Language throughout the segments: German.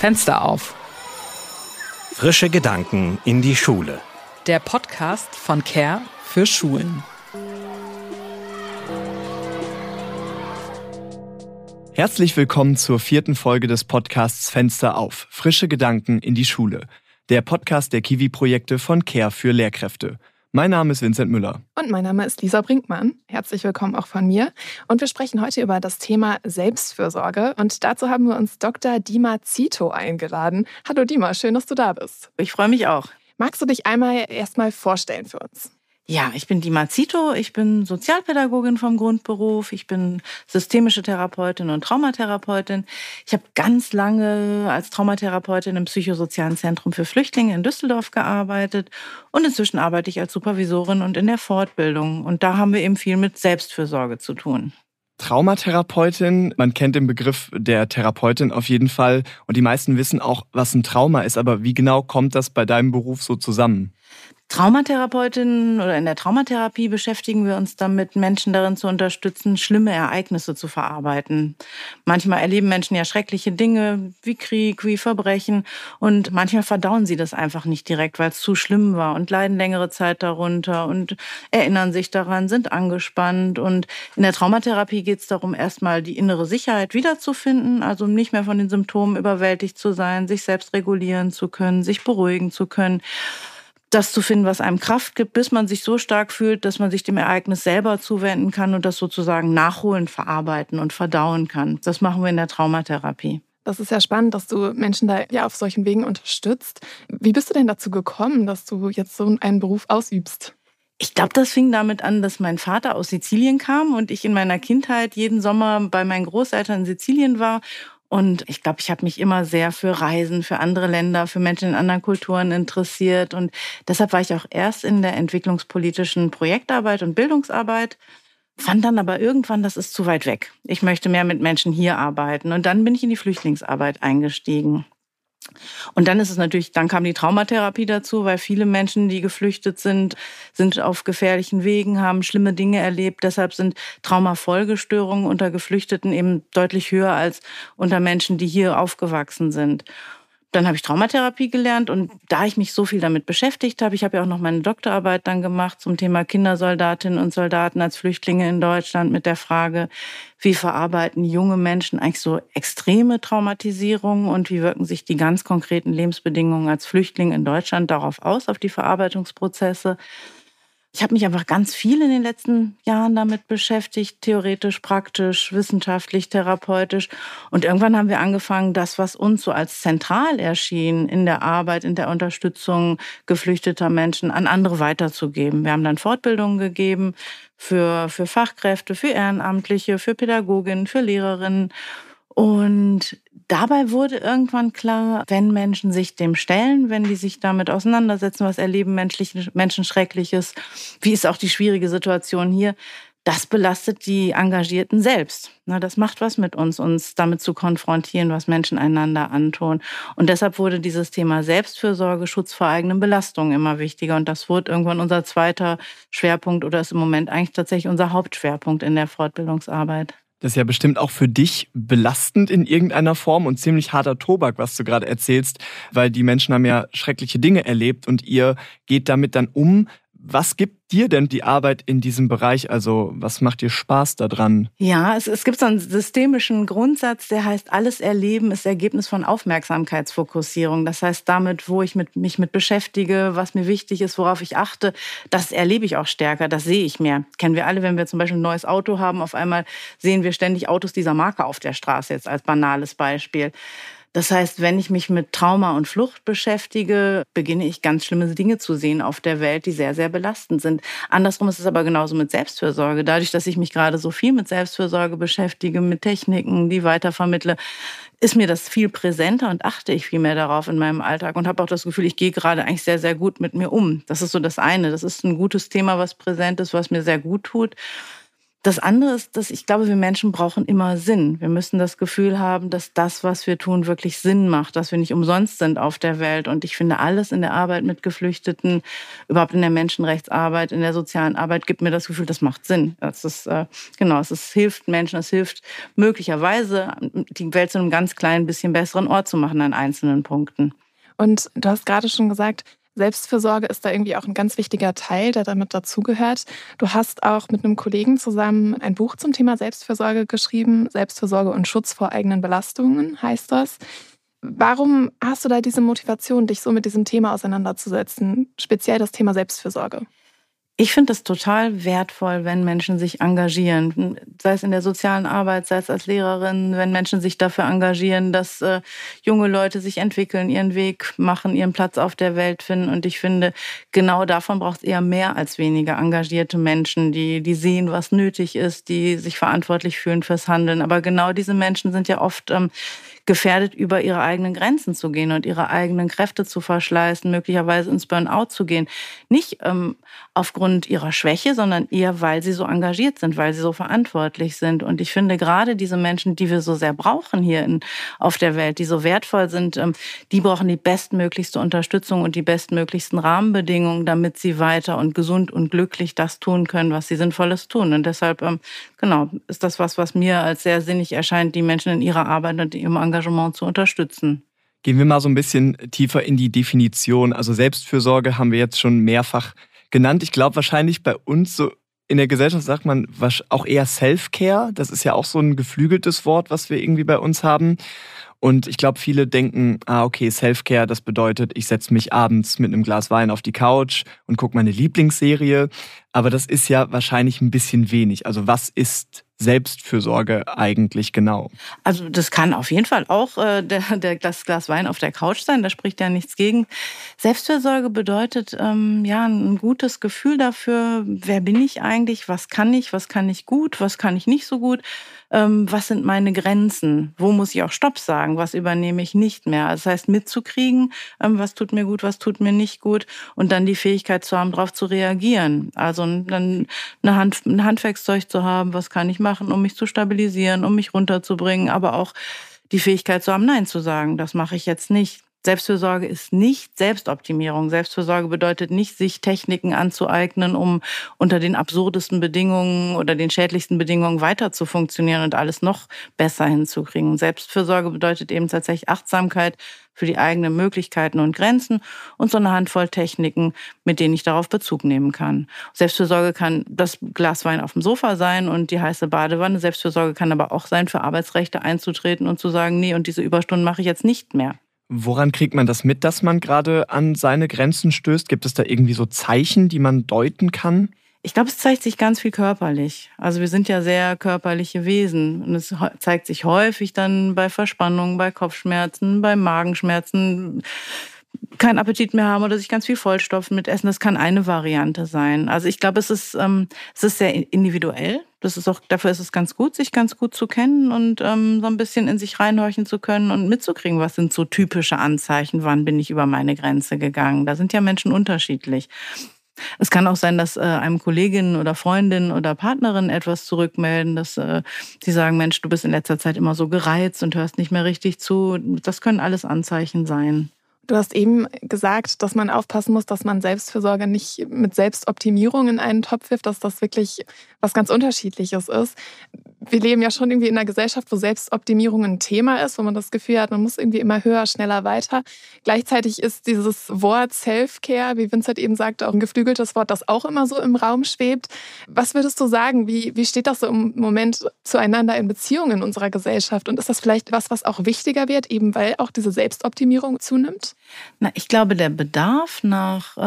Fenster auf. Frische Gedanken in die Schule. Der Podcast von CARE für Schulen. Herzlich willkommen zur 4. Folge des Podcasts Fenster auf. Frische Gedanken in die Schule. Der Podcast der Kiwi-Projekte von CARE für Lehrkräfte. Mein Name ist Vincent Müller. Und mein Name ist Lisa Brinkmann. Herzlich willkommen auch von mir. Und wir sprechen heute über das Thema Selbstfürsorge. Und dazu haben wir uns Dr. Dima Zito eingeladen. Hallo Dima, schön, dass du da bist. Ich freue mich auch. Magst du dich einmal erstmal vorstellen für uns? Ja, ich bin Dima Zito, ich bin Sozialpädagogin vom Grundberuf, ich bin systemische Therapeutin und Traumatherapeutin. Ich habe ganz lange als Traumatherapeutin im psychosozialen Zentrum für Flüchtlinge in Düsseldorf gearbeitet und inzwischen arbeite ich als Supervisorin und in der Fortbildung. Und da haben wir eben viel mit Selbstfürsorge zu tun. Traumatherapeutin, man kennt den Begriff der Therapeutin auf jeden Fall und die meisten wissen auch, was ein Trauma ist, aber wie genau kommt das bei deinem Beruf so zusammen? Traumatherapeutin oder in der Traumatherapie beschäftigen wir uns damit, Menschen darin zu unterstützen, schlimme Ereignisse zu verarbeiten. Manchmal erleben Menschen ja schreckliche Dinge wie Krieg, wie Verbrechen und manchmal verdauen sie das einfach nicht direkt, weil es zu schlimm war und leiden längere Zeit darunter und erinnern sich daran, sind angespannt. Und in der Traumatherapie geht es darum, erstmal die innere Sicherheit wiederzufinden, also nicht mehr von den Symptomen überwältigt zu sein, sich selbst regulieren zu können, sich beruhigen zu können. Das zu finden, was einem Kraft gibt, bis man sich so stark fühlt, dass man sich dem Ereignis selber zuwenden kann und das sozusagen nachholen, verarbeiten und verdauen kann. Das machen wir in der Traumatherapie. Das ist ja spannend, dass du Menschen da ja auf solchen Wegen unterstützt. Wie bist du denn dazu gekommen, dass du jetzt so einen Beruf ausübst? Ich glaube, das fing damit an, dass mein Vater aus Sizilien kam und ich in meiner Kindheit jeden Sommer bei meinen Großeltern in Sizilien war. Und ich glaube, ich habe mich immer sehr für Reisen, für andere Länder, für Menschen in anderen Kulturen interessiert. Und deshalb war ich auch erst in der entwicklungspolitischen Projektarbeit und Bildungsarbeit, fand dann aber irgendwann, das ist zu weit weg. Ich möchte mehr mit Menschen hier arbeiten. Und dann bin ich in die Flüchtlingsarbeit eingestiegen. Und dann dann kam die Traumatherapie dazu, weil viele Menschen, die geflüchtet sind auf gefährlichen Wegen, haben schlimme Dinge erlebt. Deshalb sind Traumafolgestörungen unter Geflüchteten eben deutlich höher als unter Menschen, die hier aufgewachsen sind. Dann habe ich Traumatherapie gelernt und da ich mich so viel damit beschäftigt habe, ich habe ja auch noch meine Doktorarbeit dann gemacht zum Thema Kindersoldatinnen und Soldaten als Flüchtlinge in Deutschland mit der Frage, wie verarbeiten junge Menschen eigentlich so extreme Traumatisierungen und wie wirken sich die ganz konkreten Lebensbedingungen als Flüchtling in Deutschland darauf aus, auf die Verarbeitungsprozesse. Ich habe mich einfach ganz viel in den letzten Jahren damit beschäftigt, theoretisch, praktisch, wissenschaftlich, therapeutisch. Und irgendwann haben wir angefangen, das, was uns so als zentral erschien in der Arbeit, in der Unterstützung geflüchteter Menschen, an andere weiterzugeben. Wir haben dann Fortbildungen gegeben für Fachkräfte, für Ehrenamtliche, für Pädagoginnen, für Lehrerinnen. Und dabei wurde irgendwann klar, wenn Menschen sich dem stellen, wenn die sich damit auseinandersetzen, was erleben Menschen Schreckliches, wie ist auch die schwierige Situation hier, das belastet die Engagierten selbst. Das macht was mit uns damit zu konfrontieren, was Menschen einander antun. Und deshalb wurde dieses Thema Selbstfürsorge, Schutz vor eigenen Belastungen immer wichtiger. Und das wurde irgendwann unser zweiter Schwerpunkt oder ist im Moment eigentlich tatsächlich unser Hauptschwerpunkt in der Fortbildungsarbeit. Das ist ja bestimmt auch für dich belastend in irgendeiner Form und ziemlich harter Tobak, was du gerade erzählst, weil die Menschen haben ja schreckliche Dinge erlebt und ihr geht damit dann um. Was gibt dir denn die Arbeit in diesem Bereich? Also was macht dir Spaß daran? Ja, es gibt so einen systemischen Grundsatz, der heißt, alles Erleben ist Ergebnis von Aufmerksamkeitsfokussierung. Das heißt, damit, wo ich mich mit beschäftige, was mir wichtig ist, worauf ich achte, das erlebe ich auch stärker, das sehe ich mehr. Kennen wir alle, wenn wir zum Beispiel ein neues Auto haben, auf einmal sehen wir ständig Autos dieser Marke auf der Straße, jetzt als banales Beispiel. Das heißt, wenn ich mich mit Trauma und Flucht beschäftige, beginne ich ganz schlimme Dinge zu sehen auf der Welt, die sehr, sehr belastend sind. Andersrum ist es aber genauso mit Selbstfürsorge. Dadurch, dass ich mich gerade so viel mit Selbstfürsorge beschäftige, mit Techniken, die weitervermittle, ist mir das viel präsenter und achte ich viel mehr darauf in meinem Alltag und habe auch das Gefühl, ich gehe gerade eigentlich sehr, sehr gut mit mir um. Das ist so das eine. Das ist ein gutes Thema, was präsent ist, was mir sehr gut tut. Das andere ist, dass ich glaube, wir Menschen brauchen immer Sinn. Wir müssen das Gefühl haben, dass das, was wir tun, wirklich Sinn macht, dass wir nicht umsonst sind auf der Welt. Und ich finde, alles in der Arbeit mit Geflüchteten, überhaupt in der Menschenrechtsarbeit, in der sozialen Arbeit, gibt mir das Gefühl, das macht Sinn. Es hilft Menschen, es hilft möglicherweise, die Welt zu einem ganz kleinen bisschen besseren Ort zu machen an einzelnen Punkten. Und du hast gerade schon gesagt, Selbstfürsorge ist da irgendwie auch ein ganz wichtiger Teil, der damit dazugehört. Du hast auch mit einem Kollegen zusammen ein Buch zum Thema Selbstfürsorge geschrieben. Selbstfürsorge und Schutz vor eigenen Belastungen heißt das. Warum hast du da diese Motivation, dich so mit diesem Thema auseinanderzusetzen, speziell das Thema Selbstfürsorge? Ich finde es total wertvoll, wenn Menschen sich engagieren, sei es in der sozialen Arbeit, sei es als Lehrerin, wenn Menschen sich dafür engagieren, dass junge Leute sich entwickeln, ihren Weg machen, ihren Platz auf der Welt finden. Und ich finde, genau davon braucht es eher mehr als weniger engagierte Menschen, die sehen, was nötig ist, die sich verantwortlich fühlen fürs Handeln. Aber genau diese Menschen sind ja oft gefährdet, über ihre eigenen Grenzen zu gehen und ihre eigenen Kräfte zu verschleißen, möglicherweise ins Burnout zu gehen. Nicht aufgrund ihrer Schwäche, sondern eher, weil sie so engagiert sind, weil sie so verantwortlich sind. Und ich finde, gerade diese Menschen, die wir so sehr brauchen hier auf der Welt, die so wertvoll sind, die brauchen die bestmöglichste Unterstützung und die bestmöglichsten Rahmenbedingungen, damit sie weiter und gesund und glücklich das tun können, was sie Sinnvolles tun. Und deshalb, ist das was mir als sehr sinnig erscheint, die Menschen in ihrer Arbeit und ihrem Engagement zu unterstützen. Gehen wir mal so ein bisschen tiefer in die Definition. Also Selbstfürsorge haben wir jetzt schon mehrfach genannt. Ich glaube, wahrscheinlich bei uns so in der Gesellschaft sagt man auch eher Self-Care. Das ist ja auch so ein geflügeltes Wort, was wir irgendwie bei uns haben. Und ich glaube, viele denken, okay, Self-Care, das bedeutet, ich setze mich abends mit einem Glas Wein auf die Couch und gucke meine Lieblingsserie. Aber das ist ja wahrscheinlich ein bisschen wenig. Also was ist Selbstfürsorge eigentlich genau? Also das kann auf jeden Fall auch das Glas Wein auf der Couch sein, da spricht ja nichts gegen. Selbstfürsorge bedeutet ein gutes Gefühl dafür, wer bin ich eigentlich, was kann ich gut, was kann ich nicht so gut, was sind meine Grenzen, wo muss ich auch Stopp sagen, was übernehme ich nicht mehr. Das heißt mitzukriegen, was tut mir gut, was tut mir nicht gut und dann die Fähigkeit zu haben, darauf zu reagieren. Also dann ein Handwerkszeug zu haben, was kann ich machen, um mich zu stabilisieren, um mich runterzubringen, aber auch die Fähigkeit zu haben, Nein zu sagen, das mache ich jetzt nicht. Selbstfürsorge ist nicht Selbstoptimierung. Selbstfürsorge bedeutet nicht, sich Techniken anzueignen, um unter den absurdesten Bedingungen oder den schädlichsten Bedingungen weiter zu funktionieren und alles noch besser hinzukriegen. Selbstfürsorge bedeutet eben tatsächlich Achtsamkeit für die eigenen Möglichkeiten und Grenzen und so eine Handvoll Techniken, mit denen ich darauf Bezug nehmen kann. Selbstfürsorge kann das Glas Wein auf dem Sofa sein und die heiße Badewanne. Selbstfürsorge kann aber auch sein, für Arbeitsrechte einzutreten und zu sagen, nee, und diese Überstunden mache ich jetzt nicht mehr. Woran kriegt man das mit, dass man gerade an seine Grenzen stößt? Gibt es da irgendwie so Zeichen, die man deuten kann? Ich glaube, es zeigt sich ganz viel körperlich. Also wir sind ja sehr körperliche Wesen und es zeigt sich häufig dann bei Verspannungen, bei Kopfschmerzen, bei Magenschmerzen, keinen Appetit mehr haben oder sich ganz viel vollstopfen mit Essen. Das kann eine Variante sein. Also ich glaube, es ist sehr individuell. Dafür ist es ganz gut, sich ganz gut zu kennen und so ein bisschen in sich reinhorchen zu können und mitzukriegen, was sind so typische Anzeichen, wann bin ich über meine Grenze gegangen. Da sind ja Menschen unterschiedlich. Es kann auch sein, dass einem Kollegin oder Freundin oder Partnerin etwas zurückmelden, dass sie sagen, Mensch, du bist in letzter Zeit immer so gereizt und hörst nicht mehr richtig zu. Das können alles Anzeichen sein. Du hast eben gesagt, dass man aufpassen muss, dass man Selbstfürsorge nicht mit Selbstoptimierung in einen Topf wirft, dass das wirklich was ganz Unterschiedliches ist. Wir leben ja schon irgendwie in einer Gesellschaft, wo Selbstoptimierung ein Thema ist, wo man das Gefühl hat, man muss irgendwie immer höher, schneller, weiter. Gleichzeitig ist dieses Wort Self-Care, wie Vincent eben sagte, auch ein geflügeltes Wort, das auch immer so im Raum schwebt. Was würdest du sagen? Wie steht das so im Moment zueinander in Beziehungen in unserer Gesellschaft? Und ist das vielleicht was auch wichtiger wird, eben weil auch diese Selbstoptimierung zunimmt? Ich glaube, der Bedarf nach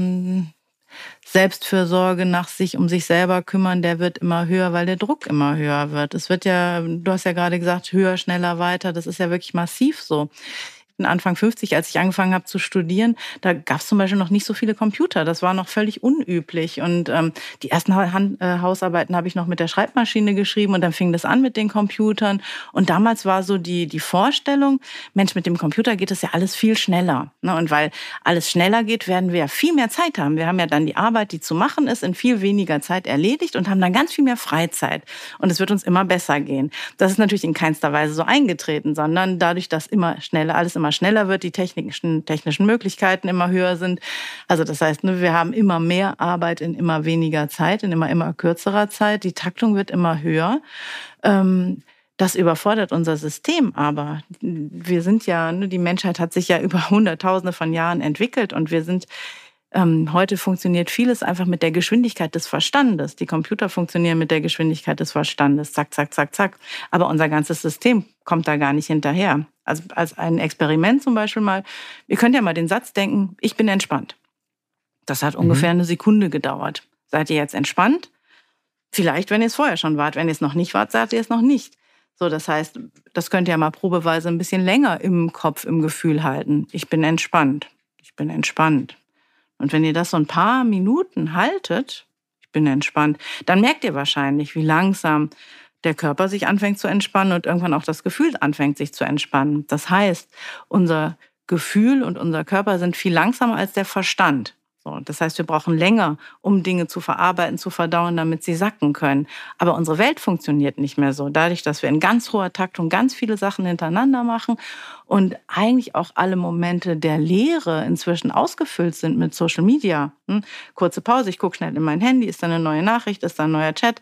Selbstfürsorge, nach sich um sich selber kümmern, der wird immer höher, weil der Druck immer höher wird. Es wird ja, du hast ja gerade gesagt, höher, schneller, weiter. Das ist ja wirklich massiv so. bin Anfang 50, als ich angefangen habe zu studieren, da gab es zum Beispiel noch nicht so viele Computer. Das war noch völlig unüblich. Und die ersten Hausarbeiten habe ich noch mit der Schreibmaschine geschrieben und dann fing das an mit den Computern. Und damals war so die Vorstellung, Mensch, mit dem Computer geht es ja alles viel schneller. Ne? Und weil alles schneller geht, werden wir ja viel mehr Zeit haben. Wir haben ja dann die Arbeit, die zu machen ist, in viel weniger Zeit erledigt und haben dann ganz viel mehr Freizeit. Und es wird uns immer besser gehen. Das ist natürlich in keinster Weise so eingetreten, sondern dadurch, dass alles immer schneller wird, die technischen Möglichkeiten immer höher sind. Also das heißt, wir haben immer mehr Arbeit in immer weniger Zeit, in immer kürzerer Zeit. Die Taktung wird immer höher. Das überfordert unser System aber. Wir sind ja, die Menschheit hat sich ja über Hunderttausende von Jahren entwickelt und wir sind heute funktioniert vieles einfach mit der Geschwindigkeit des Verstandes. Die Computer funktionieren mit der Geschwindigkeit des Verstandes. Zack, zack, zack, zack. Aber unser ganzes System kommt da gar nicht hinterher. Also als ein Experiment zum Beispiel mal, ihr könnt ja mal den Satz denken, ich bin entspannt. Das hat ungefähr eine Sekunde gedauert. Seid ihr jetzt entspannt? Vielleicht, wenn ihr es vorher schon wart. Wenn ihr es noch nicht wart, seid ihr es noch nicht. So, das heißt, das könnt ihr mal probeweise ein bisschen länger im Kopf, im Gefühl halten. Ich bin entspannt. Ich bin entspannt. Und wenn ihr das so ein paar Minuten haltet, ich bin entspannt, dann merkt ihr wahrscheinlich, wie langsam der Körper sich anfängt zu entspannen und irgendwann auch das Gefühl anfängt sich zu entspannen. Das heißt, unser Gefühl und unser Körper sind viel langsamer als der Verstand. So, das heißt, wir brauchen länger, um Dinge zu verarbeiten, zu verdauen, damit sie sacken können. Aber unsere Welt funktioniert nicht mehr so. Dadurch, dass wir in ganz hoher Taktung ganz viele Sachen hintereinander machen und eigentlich auch alle Momente der Leere inzwischen ausgefüllt sind mit Social Media. Kurze Pause, ich gucke schnell in mein Handy, ist da eine neue Nachricht, ist da ein neuer Chat.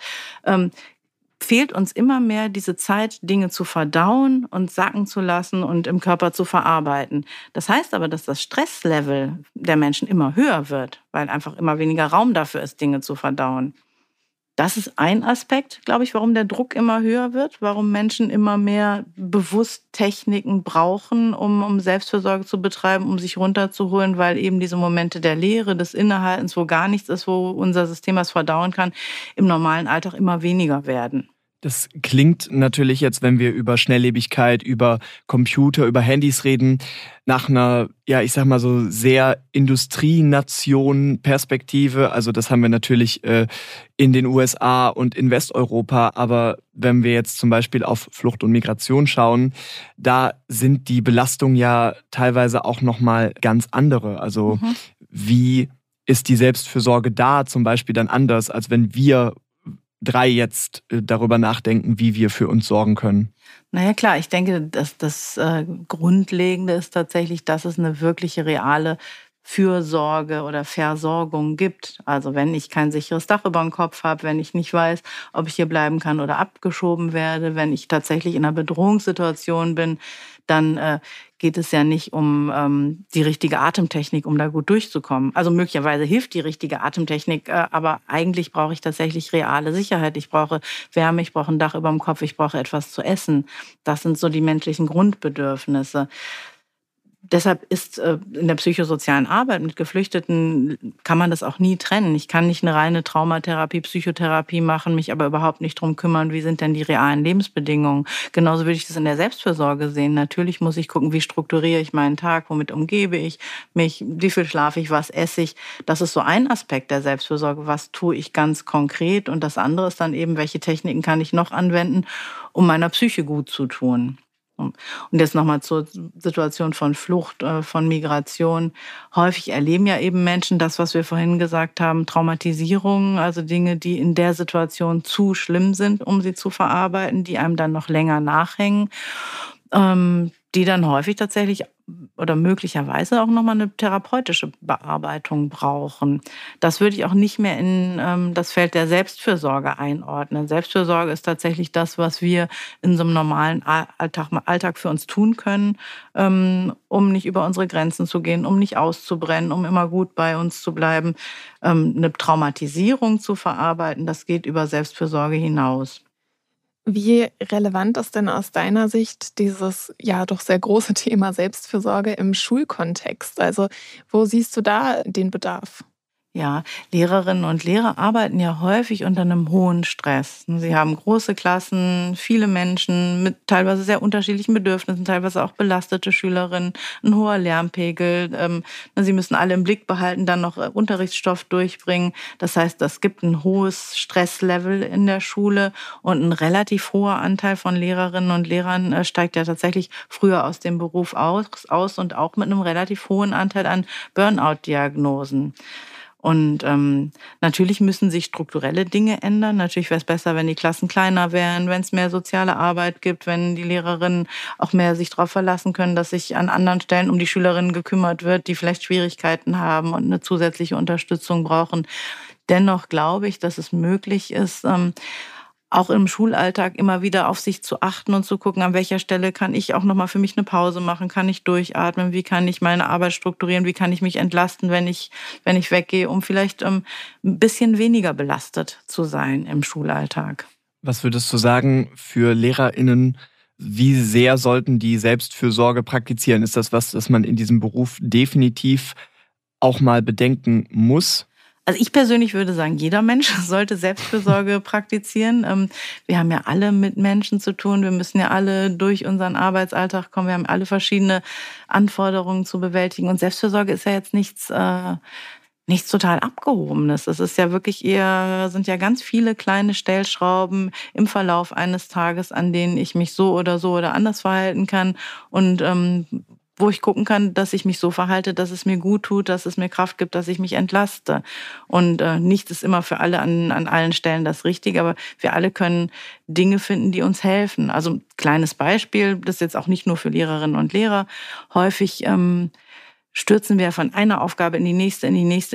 Fehlt uns immer mehr diese Zeit, Dinge zu verdauen und sacken zu lassen und im Körper zu verarbeiten. Das heißt aber, dass das Stresslevel der Menschen immer höher wird, weil einfach immer weniger Raum dafür ist, Dinge zu verdauen. Das ist ein Aspekt, glaube ich, warum der Druck immer höher wird, warum Menschen immer mehr bewusst Techniken brauchen, um Selbstfürsorge zu betreiben, um sich runterzuholen, weil eben diese Momente der Leere, des Innehaltens, wo gar nichts ist, wo unser System was verdauen kann, im normalen Alltag immer weniger werden. Das klingt natürlich jetzt, wenn wir über Schnelllebigkeit, über Computer, über Handys reden, nach einer, ja, ich sag mal so sehr Industrienation-Perspektive. Also das haben wir natürlich in den USA und in Westeuropa. Aber wenn wir jetzt zum Beispiel auf Flucht und Migration schauen, da sind die Belastungen ja teilweise auch nochmal ganz andere. Also wie ist die Selbstfürsorge da zum Beispiel dann anders, als wenn wir drei jetzt darüber nachdenken, wie wir für uns sorgen können? Naja klar, ich denke, dass das Grundlegende ist tatsächlich, dass es eine wirkliche reale Fürsorge oder Versorgung gibt. Also wenn ich kein sicheres Dach über dem Kopf habe, wenn ich nicht weiß, ob ich hier bleiben kann oder abgeschoben werde, wenn ich tatsächlich in einer Bedrohungssituation bin, dann geht es ja nicht um die richtige Atemtechnik, um da gut durchzukommen. Also möglicherweise hilft die richtige Atemtechnik, aber eigentlich brauche ich tatsächlich reale Sicherheit. Ich brauche Wärme, ich brauche ein Dach über dem Kopf, ich brauche etwas zu essen. Das sind so die menschlichen Grundbedürfnisse. Deshalb ist in der psychosozialen Arbeit mit Geflüchteten, kann man das auch nie trennen. Ich kann nicht eine reine Traumatherapie, Psychotherapie machen, mich aber überhaupt nicht drum kümmern, wie sind denn die realen Lebensbedingungen. Genauso würde ich das in der Selbstfürsorge sehen. Natürlich muss ich gucken, wie strukturiere ich meinen Tag, womit umgebe ich mich, wie viel schlafe ich, was esse ich. Das ist so ein Aspekt der Selbstfürsorge, was tue ich ganz konkret. Und das andere ist dann eben, welche Techniken kann ich noch anwenden, um meiner Psyche gut zu tun. Und jetzt nochmal zur Situation von Flucht, von Migration. Häufig erleben ja eben Menschen das, was wir vorhin gesagt haben, Traumatisierungen, also Dinge, die in der Situation zu schlimm sind, um sie zu verarbeiten, die einem dann noch länger nachhängen, die dann häufig tatsächlich oder möglicherweise auch nochmal eine therapeutische Bearbeitung brauchen. Das würde ich auch nicht mehr in das Feld der Selbstfürsorge einordnen. Selbstfürsorge ist tatsächlich das, was wir in so einem normalen Alltag für uns tun können, um nicht über unsere Grenzen zu gehen, um nicht auszubrennen, um immer gut bei uns zu bleiben. Eine Traumatisierung zu verarbeiten, das geht über Selbstfürsorge hinaus. Wie relevant ist denn aus deiner Sicht dieses ja doch sehr große Thema Selbstfürsorge im Schulkontext? Also wo siehst du da den Bedarf? Ja, Lehrerinnen und Lehrer arbeiten ja häufig unter einem hohen Stress. Sie haben große Klassen, viele Menschen mit teilweise sehr unterschiedlichen Bedürfnissen, teilweise auch belastete Schülerinnen, ein hoher Lärmpegel. Sie müssen alle im Blick behalten, dann noch Unterrichtsstoff durchbringen. Das heißt, es gibt ein hohes Stresslevel in der Schule und ein relativ hoher Anteil von Lehrerinnen und Lehrern steigt ja tatsächlich früher aus dem Beruf aus und auch mit einem relativ hohen Anteil an Burnout-Diagnosen. Und natürlich müssen sich strukturelle Dinge ändern. Natürlich wäre es besser, wenn die Klassen kleiner wären, wenn es mehr soziale Arbeit gibt, wenn die Lehrerinnen auch mehr sich darauf verlassen können, dass sich an anderen Stellen um die Schülerinnen gekümmert wird, die vielleicht Schwierigkeiten haben und eine zusätzliche Unterstützung brauchen. Dennoch glaube ich, dass es möglich ist, auch im Schulalltag immer wieder auf sich zu achten und zu gucken, an welcher Stelle kann ich auch nochmal für mich eine Pause machen, kann ich durchatmen, wie kann ich meine Arbeit strukturieren, wie kann ich mich entlasten, wenn ich weggehe, um vielleicht ein bisschen weniger belastet zu sein im Schulalltag. Was würdest du sagen für LehrerInnen, wie sehr sollten die Selbstfürsorge praktizieren? Ist das was, das man in diesem Beruf definitiv auch mal bedenken muss? Also ich persönlich würde sagen, jeder Mensch sollte Selbstfürsorge praktizieren. Wir haben ja alle mit Menschen zu tun. Wir müssen ja alle durch unseren Arbeitsalltag kommen. Wir haben alle verschiedene Anforderungen zu bewältigen. Und Selbstfürsorge ist ja jetzt nichts total Abgehobenes. Es ist ja wirklich sind ja ganz viele kleine Stellschrauben im Verlauf eines Tages, an denen ich mich so oder anders verhalten kann und wo ich gucken kann, dass ich mich so verhalte, dass es mir gut tut, dass es mir Kraft gibt, dass ich mich entlaste. Und nichts ist immer für alle an allen Stellen das Richtige, aber wir alle können Dinge finden, die uns helfen. Also ein kleines Beispiel, das ist jetzt auch nicht nur für Lehrerinnen und Lehrer. Häufig stürzen wir von einer Aufgabe in die nächste,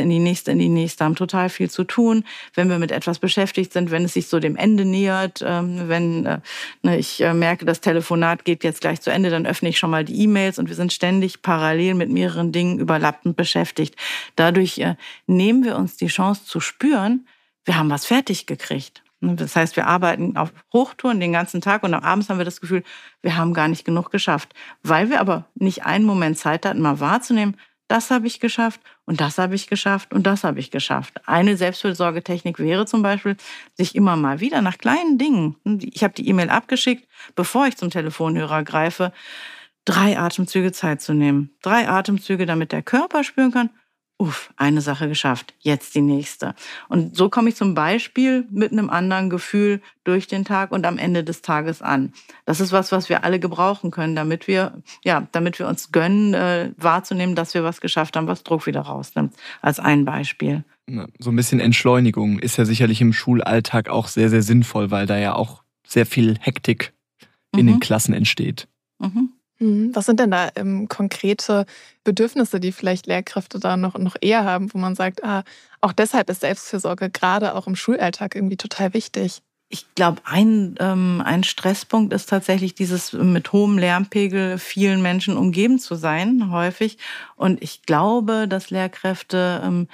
haben total viel zu tun. Wenn wir mit etwas beschäftigt sind, wenn es sich so dem Ende nähert, wenn ich merke, das Telefonat geht jetzt gleich zu Ende, dann öffne ich schon mal die E-Mails und wir sind ständig parallel mit mehreren Dingen überlappend beschäftigt. Dadurch nehmen wir uns die Chance zu spüren, wir haben was fertig gekriegt. Das heißt, wir arbeiten auf Hochtouren den ganzen Tag und abends haben wir das Gefühl, wir haben gar nicht genug geschafft. Weil wir aber nicht einen Moment Zeit hatten, mal wahrzunehmen, das habe ich geschafft und das habe ich geschafft und das habe ich geschafft. Eine Selbstfürsorgetechnik wäre zum Beispiel, sich immer mal wieder nach kleinen Dingen, ich habe die E-Mail abgeschickt, bevor ich zum Telefonhörer greife, 3 Atemzüge Zeit zu nehmen. 3 Atemzüge, damit der Körper spüren kann, eine Sache geschafft, jetzt die nächste. Und so komme ich zum Beispiel mit einem anderen Gefühl durch den Tag und am Ende des Tages an. Das ist was wir alle gebrauchen können, damit wir uns gönnen, wahrzunehmen, dass wir was geschafft haben, was Druck wieder rausnimmt. Als ein Beispiel. So ein bisschen Entschleunigung ist ja sicherlich im Schulalltag auch sehr, sehr sinnvoll, weil da ja auch sehr viel Hektik in den Klassen entsteht. Mhm. Was sind denn da konkrete Bedürfnisse, die vielleicht Lehrkräfte da noch eher haben, wo man sagt, auch deshalb ist Selbstfürsorge gerade auch im Schulalltag irgendwie total wichtig? Ich glaube, ein Stresspunkt ist tatsächlich dieses mit hohem Lärmpegel vielen Menschen umgeben zu sein, häufig. Und ich glaube, dass Lehrkräfte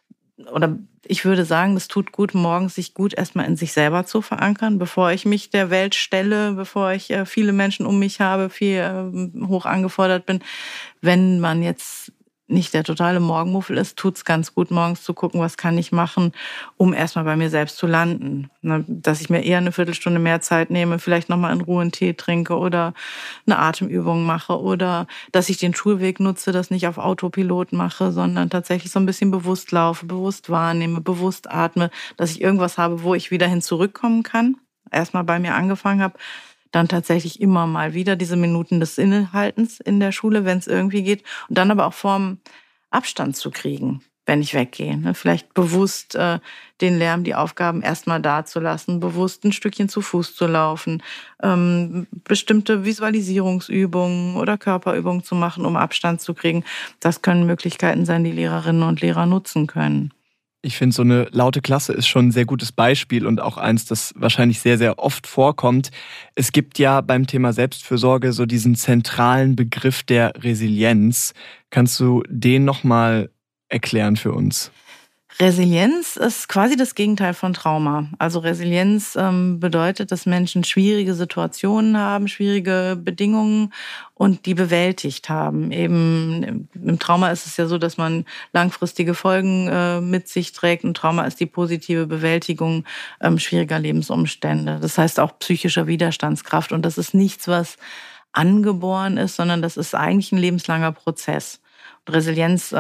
ich würde sagen, das tut gut, morgens sich gut erstmal in sich selber zu verankern, bevor ich mich der Welt stelle, bevor ich viele Menschen um mich habe, viel hoch angefordert bin. Wenn man jetzt nicht der totale Morgenmuffel ist, tut's ganz gut, morgens zu gucken, was kann ich machen, um erstmal bei mir selbst zu landen. Dass ich mir eher eine Viertelstunde mehr Zeit nehme, vielleicht nochmal in Ruhe einen Tee trinke oder eine Atemübung mache oder dass ich den Schulweg nutze, das nicht auf Autopilot mache, sondern tatsächlich so ein bisschen bewusst laufe, bewusst wahrnehme, bewusst atme, dass ich irgendwas habe, wo ich wieder hin zurückkommen kann. Erstmal bei mir angefangen habe, dann tatsächlich immer mal wieder diese Minuten des Innehaltens in der Schule, wenn es irgendwie geht. Und dann aber auch vorm Abstand zu kriegen, wenn ich weggehe. Vielleicht bewusst den Lärm, die Aufgaben erstmal da zu lassen, bewusst ein Stückchen zu Fuß zu laufen, bestimmte Visualisierungsübungen oder Körperübungen zu machen, um Abstand zu kriegen. Das können Möglichkeiten sein, die Lehrerinnen und Lehrer nutzen können. Ich finde, so eine laute Klasse ist schon ein sehr gutes Beispiel und auch eins, das wahrscheinlich sehr, sehr oft vorkommt. Es gibt ja beim Thema Selbstfürsorge so diesen zentralen Begriff der Resilienz. Kannst du den nochmal erklären für uns? Resilienz ist quasi das Gegenteil von Trauma. Also Resilienz bedeutet, dass Menschen schwierige Situationen haben, schwierige Bedingungen und die bewältigt haben. Eben im Trauma ist es ja so, dass man langfristige Folgen mit sich trägt. Und Trauma ist die positive Bewältigung schwieriger Lebensumstände. Das heißt auch psychischer Widerstandskraft. Und das ist nichts, was angeboren ist, sondern das ist eigentlich ein lebenslanger Prozess. Und Resilienz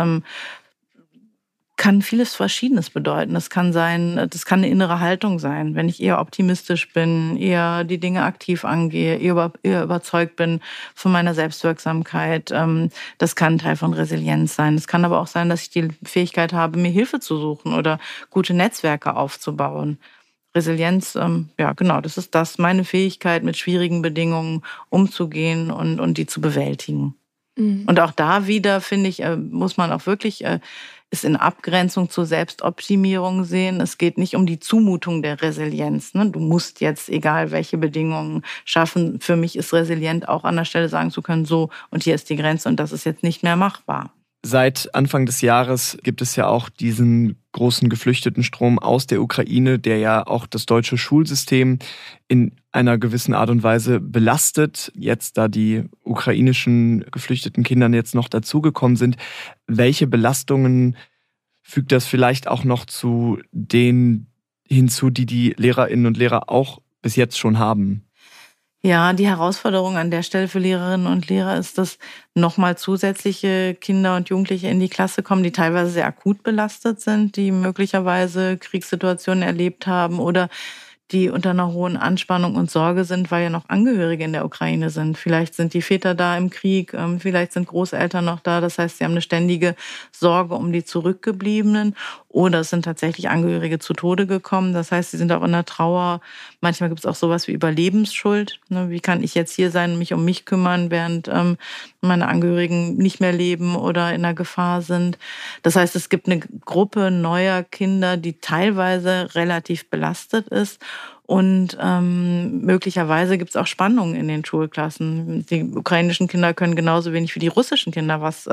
kann vieles Verschiedenes bedeuten. Das kann eine innere Haltung sein. Wenn ich eher optimistisch bin, eher die Dinge aktiv angehe, eher überzeugt bin von meiner Selbstwirksamkeit. Das kann ein Teil von Resilienz sein. Es kann aber auch sein, dass ich die Fähigkeit habe, mir Hilfe zu suchen oder gute Netzwerke aufzubauen. Resilienz, ja genau, das ist meine Fähigkeit, mit schwierigen Bedingungen umzugehen und die zu bewältigen. Mhm. Und auch da wieder, finde ich, muss man auch wirklich es in Abgrenzung zur Selbstoptimierung sehen. Es geht nicht um die Zumutung der Resilienz. Ne? Du musst jetzt, egal welche Bedingungen, schaffen. Für mich ist resilient auch an der Stelle sagen zu können, so und hier ist die Grenze und das ist jetzt nicht mehr machbar. Seit Anfang des Jahres gibt es ja auch diesen großen Geflüchtetenstrom aus der Ukraine, der ja auch das deutsche Schulsystem in einer gewissen Art und Weise belastet. Jetzt, da die ukrainischen geflüchteten Kinder jetzt noch dazugekommen sind, welche Belastungen fügt das vielleicht auch noch zu denen hinzu, die Lehrerinnen und Lehrer auch bis jetzt schon haben? Ja, die Herausforderung an der Stelle für Lehrerinnen und Lehrer ist, dass nochmal zusätzliche Kinder und Jugendliche in die Klasse kommen, die teilweise sehr akut belastet sind, die möglicherweise Kriegssituationen erlebt haben oder die unter einer hohen Anspannung und Sorge sind, weil ja noch Angehörige in der Ukraine sind. Vielleicht sind die Väter da im Krieg, vielleicht sind Großeltern noch da. Das heißt, sie haben eine ständige Sorge um die Zurückgebliebenen. Oder es sind tatsächlich Angehörige zu Tode gekommen. Das heißt, sie sind auch in der Trauer. Manchmal gibt es auch sowas wie Überlebensschuld. Wie kann ich jetzt hier sein und mich um mich kümmern, während meine Angehörigen nicht mehr leben oder in der Gefahr sind. Das heißt, es gibt eine Gruppe neuer Kinder, die teilweise relativ belastet ist. Und möglicherweise gibt es auch Spannungen in den Schulklassen. Die ukrainischen Kinder können genauso wenig wie die russischen Kinder was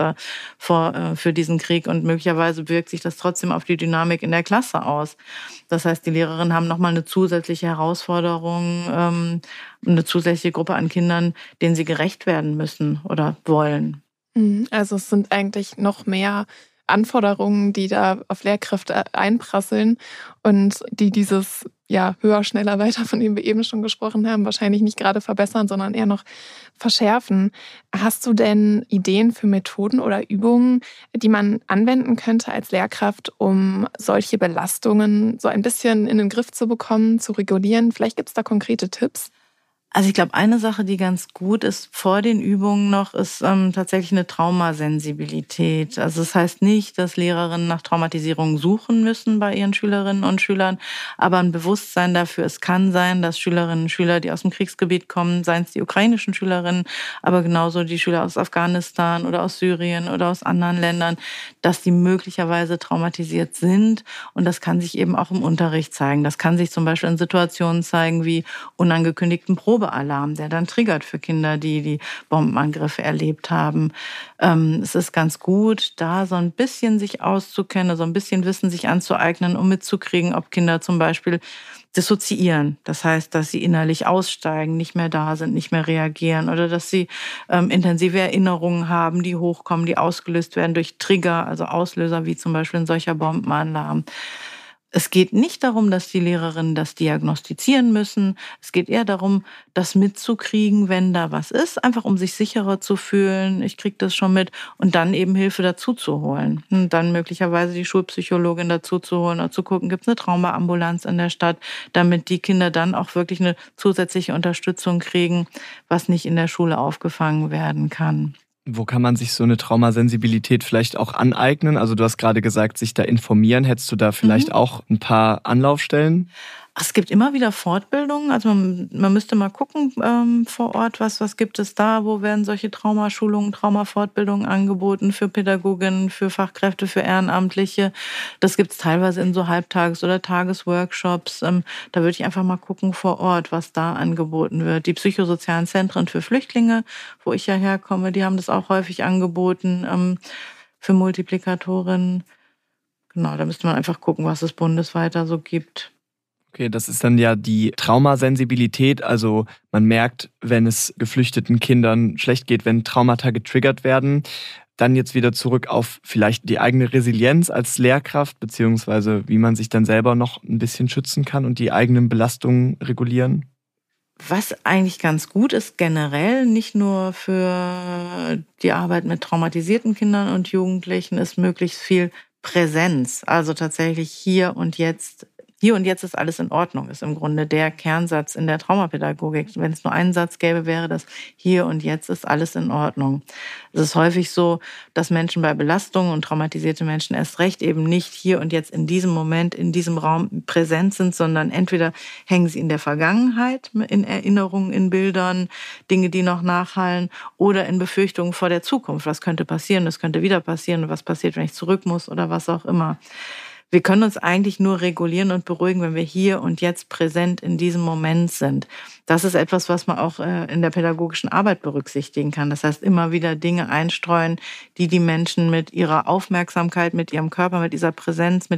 für diesen Krieg. Und möglicherweise wirkt sich das trotzdem auf die Dynamik in der Klasse aus. Das heißt, die Lehrerinnen haben nochmal eine zusätzliche Herausforderung, eine zusätzliche Gruppe an Kindern, denen sie gerecht werden müssen oder wollen. Also es sind eigentlich noch mehr Anforderungen, die da auf Lehrkräfte einprasseln und die dieses höher, schneller, weiter, von dem wir eben schon gesprochen haben, wahrscheinlich nicht gerade verbessern, sondern eher noch verschärfen. Hast du denn Ideen für Methoden oder Übungen, die man anwenden könnte als Lehrkraft, um solche Belastungen so ein bisschen in den Griff zu bekommen, zu regulieren? Vielleicht gibt es da konkrete Tipps? Also ich glaube, eine Sache, die ganz gut ist vor den Übungen noch, ist tatsächlich eine Traumasensibilität. Also das heißt nicht, dass Lehrerinnen nach Traumatisierung suchen müssen bei ihren Schülerinnen und Schülern, aber ein Bewusstsein dafür. Es kann sein, dass Schülerinnen und Schüler, die aus dem Kriegsgebiet kommen, seien es die ukrainischen Schülerinnen, aber genauso die Schüler aus Afghanistan oder aus Syrien oder aus anderen Ländern, dass die möglicherweise traumatisiert sind. Und das kann sich eben auch im Unterricht zeigen. Das kann sich zum Beispiel in Situationen zeigen wie unangekündigten Probealarm, der dann triggert für Kinder, die Bombenangriffe erlebt haben. Es ist ganz gut, da so ein bisschen sich auszukennen, so ein bisschen Wissen sich anzueignen, um mitzukriegen, ob Kinder zum Beispiel dissoziieren. Das heißt, dass sie innerlich aussteigen, nicht mehr da sind, nicht mehr reagieren oder dass sie intensive Erinnerungen haben, die hochkommen, die ausgelöst werden durch Trigger, also Auslöser wie zum Beispiel ein solcher Bombenalarm. Es geht nicht darum, dass die Lehrerinnen das diagnostizieren müssen. Es geht eher darum, das mitzukriegen, wenn da was ist, einfach um sich sicherer zu fühlen. Ich kriege das schon mit und dann eben Hilfe dazu zu holen. Und dann möglicherweise die Schulpsychologin dazu zu holen oder zu gucken, gibt es eine Traumaambulanz in der Stadt, damit die Kinder dann auch wirklich eine zusätzliche Unterstützung kriegen, was nicht in der Schule aufgefangen werden kann. Wo kann man sich so eine Traumasensibilität vielleicht auch aneignen? Also du hast gerade gesagt, sich da informieren. Hättest du da vielleicht auch ein paar Anlaufstellen? Es gibt immer wieder Fortbildungen. Also man müsste mal gucken vor Ort, was gibt es da? Wo werden solche Traumaschulungen, Traumafortbildungen angeboten für Pädagoginnen, für Fachkräfte, für Ehrenamtliche? Das gibt es teilweise in so Halbtages- oder Tagesworkshops. Da würde ich einfach mal gucken vor Ort, was da angeboten wird. Die psychosozialen Zentren für Flüchtlinge, wo ich ja herkomme, die haben das auch häufig angeboten für Multiplikatorinnen. Genau, da müsste man einfach gucken, was es bundesweit da so gibt. Okay, das ist dann ja die Traumasensibilität. Also man merkt, wenn es geflüchteten Kindern schlecht geht, wenn Traumata getriggert werden. Dann jetzt wieder zurück auf vielleicht die eigene Resilienz als Lehrkraft, beziehungsweise wie man sich dann selber noch ein bisschen schützen kann und die eigenen Belastungen regulieren. Was eigentlich ganz gut ist generell, nicht nur für die Arbeit mit traumatisierten Kindern und Jugendlichen, ist möglichst viel Präsenz. Also tatsächlich hier und jetzt ist alles in Ordnung, ist im Grunde der Kernsatz in der Traumapädagogik. Wenn es nur einen Satz gäbe, wäre das: hier und jetzt ist alles in Ordnung. Es ist häufig so, dass Menschen bei Belastungen und traumatisierte Menschen erst recht eben nicht hier und jetzt in diesem Moment, in diesem Raum präsent sind, sondern entweder hängen sie in der Vergangenheit, in Erinnerungen, in Bildern, Dinge, die noch nachhallen, oder in Befürchtungen vor der Zukunft. Was könnte passieren, das könnte wieder passieren, was passiert, wenn ich zurück muss oder was auch immer. Wir können uns eigentlich nur regulieren und beruhigen, wenn wir hier und jetzt präsent in diesem Moment sind. Das ist etwas, was man auch in der pädagogischen Arbeit berücksichtigen kann. Das heißt, immer wieder Dinge einstreuen, die die Menschen mit ihrer Aufmerksamkeit, mit ihrem Körper, mit ihrer Präsenz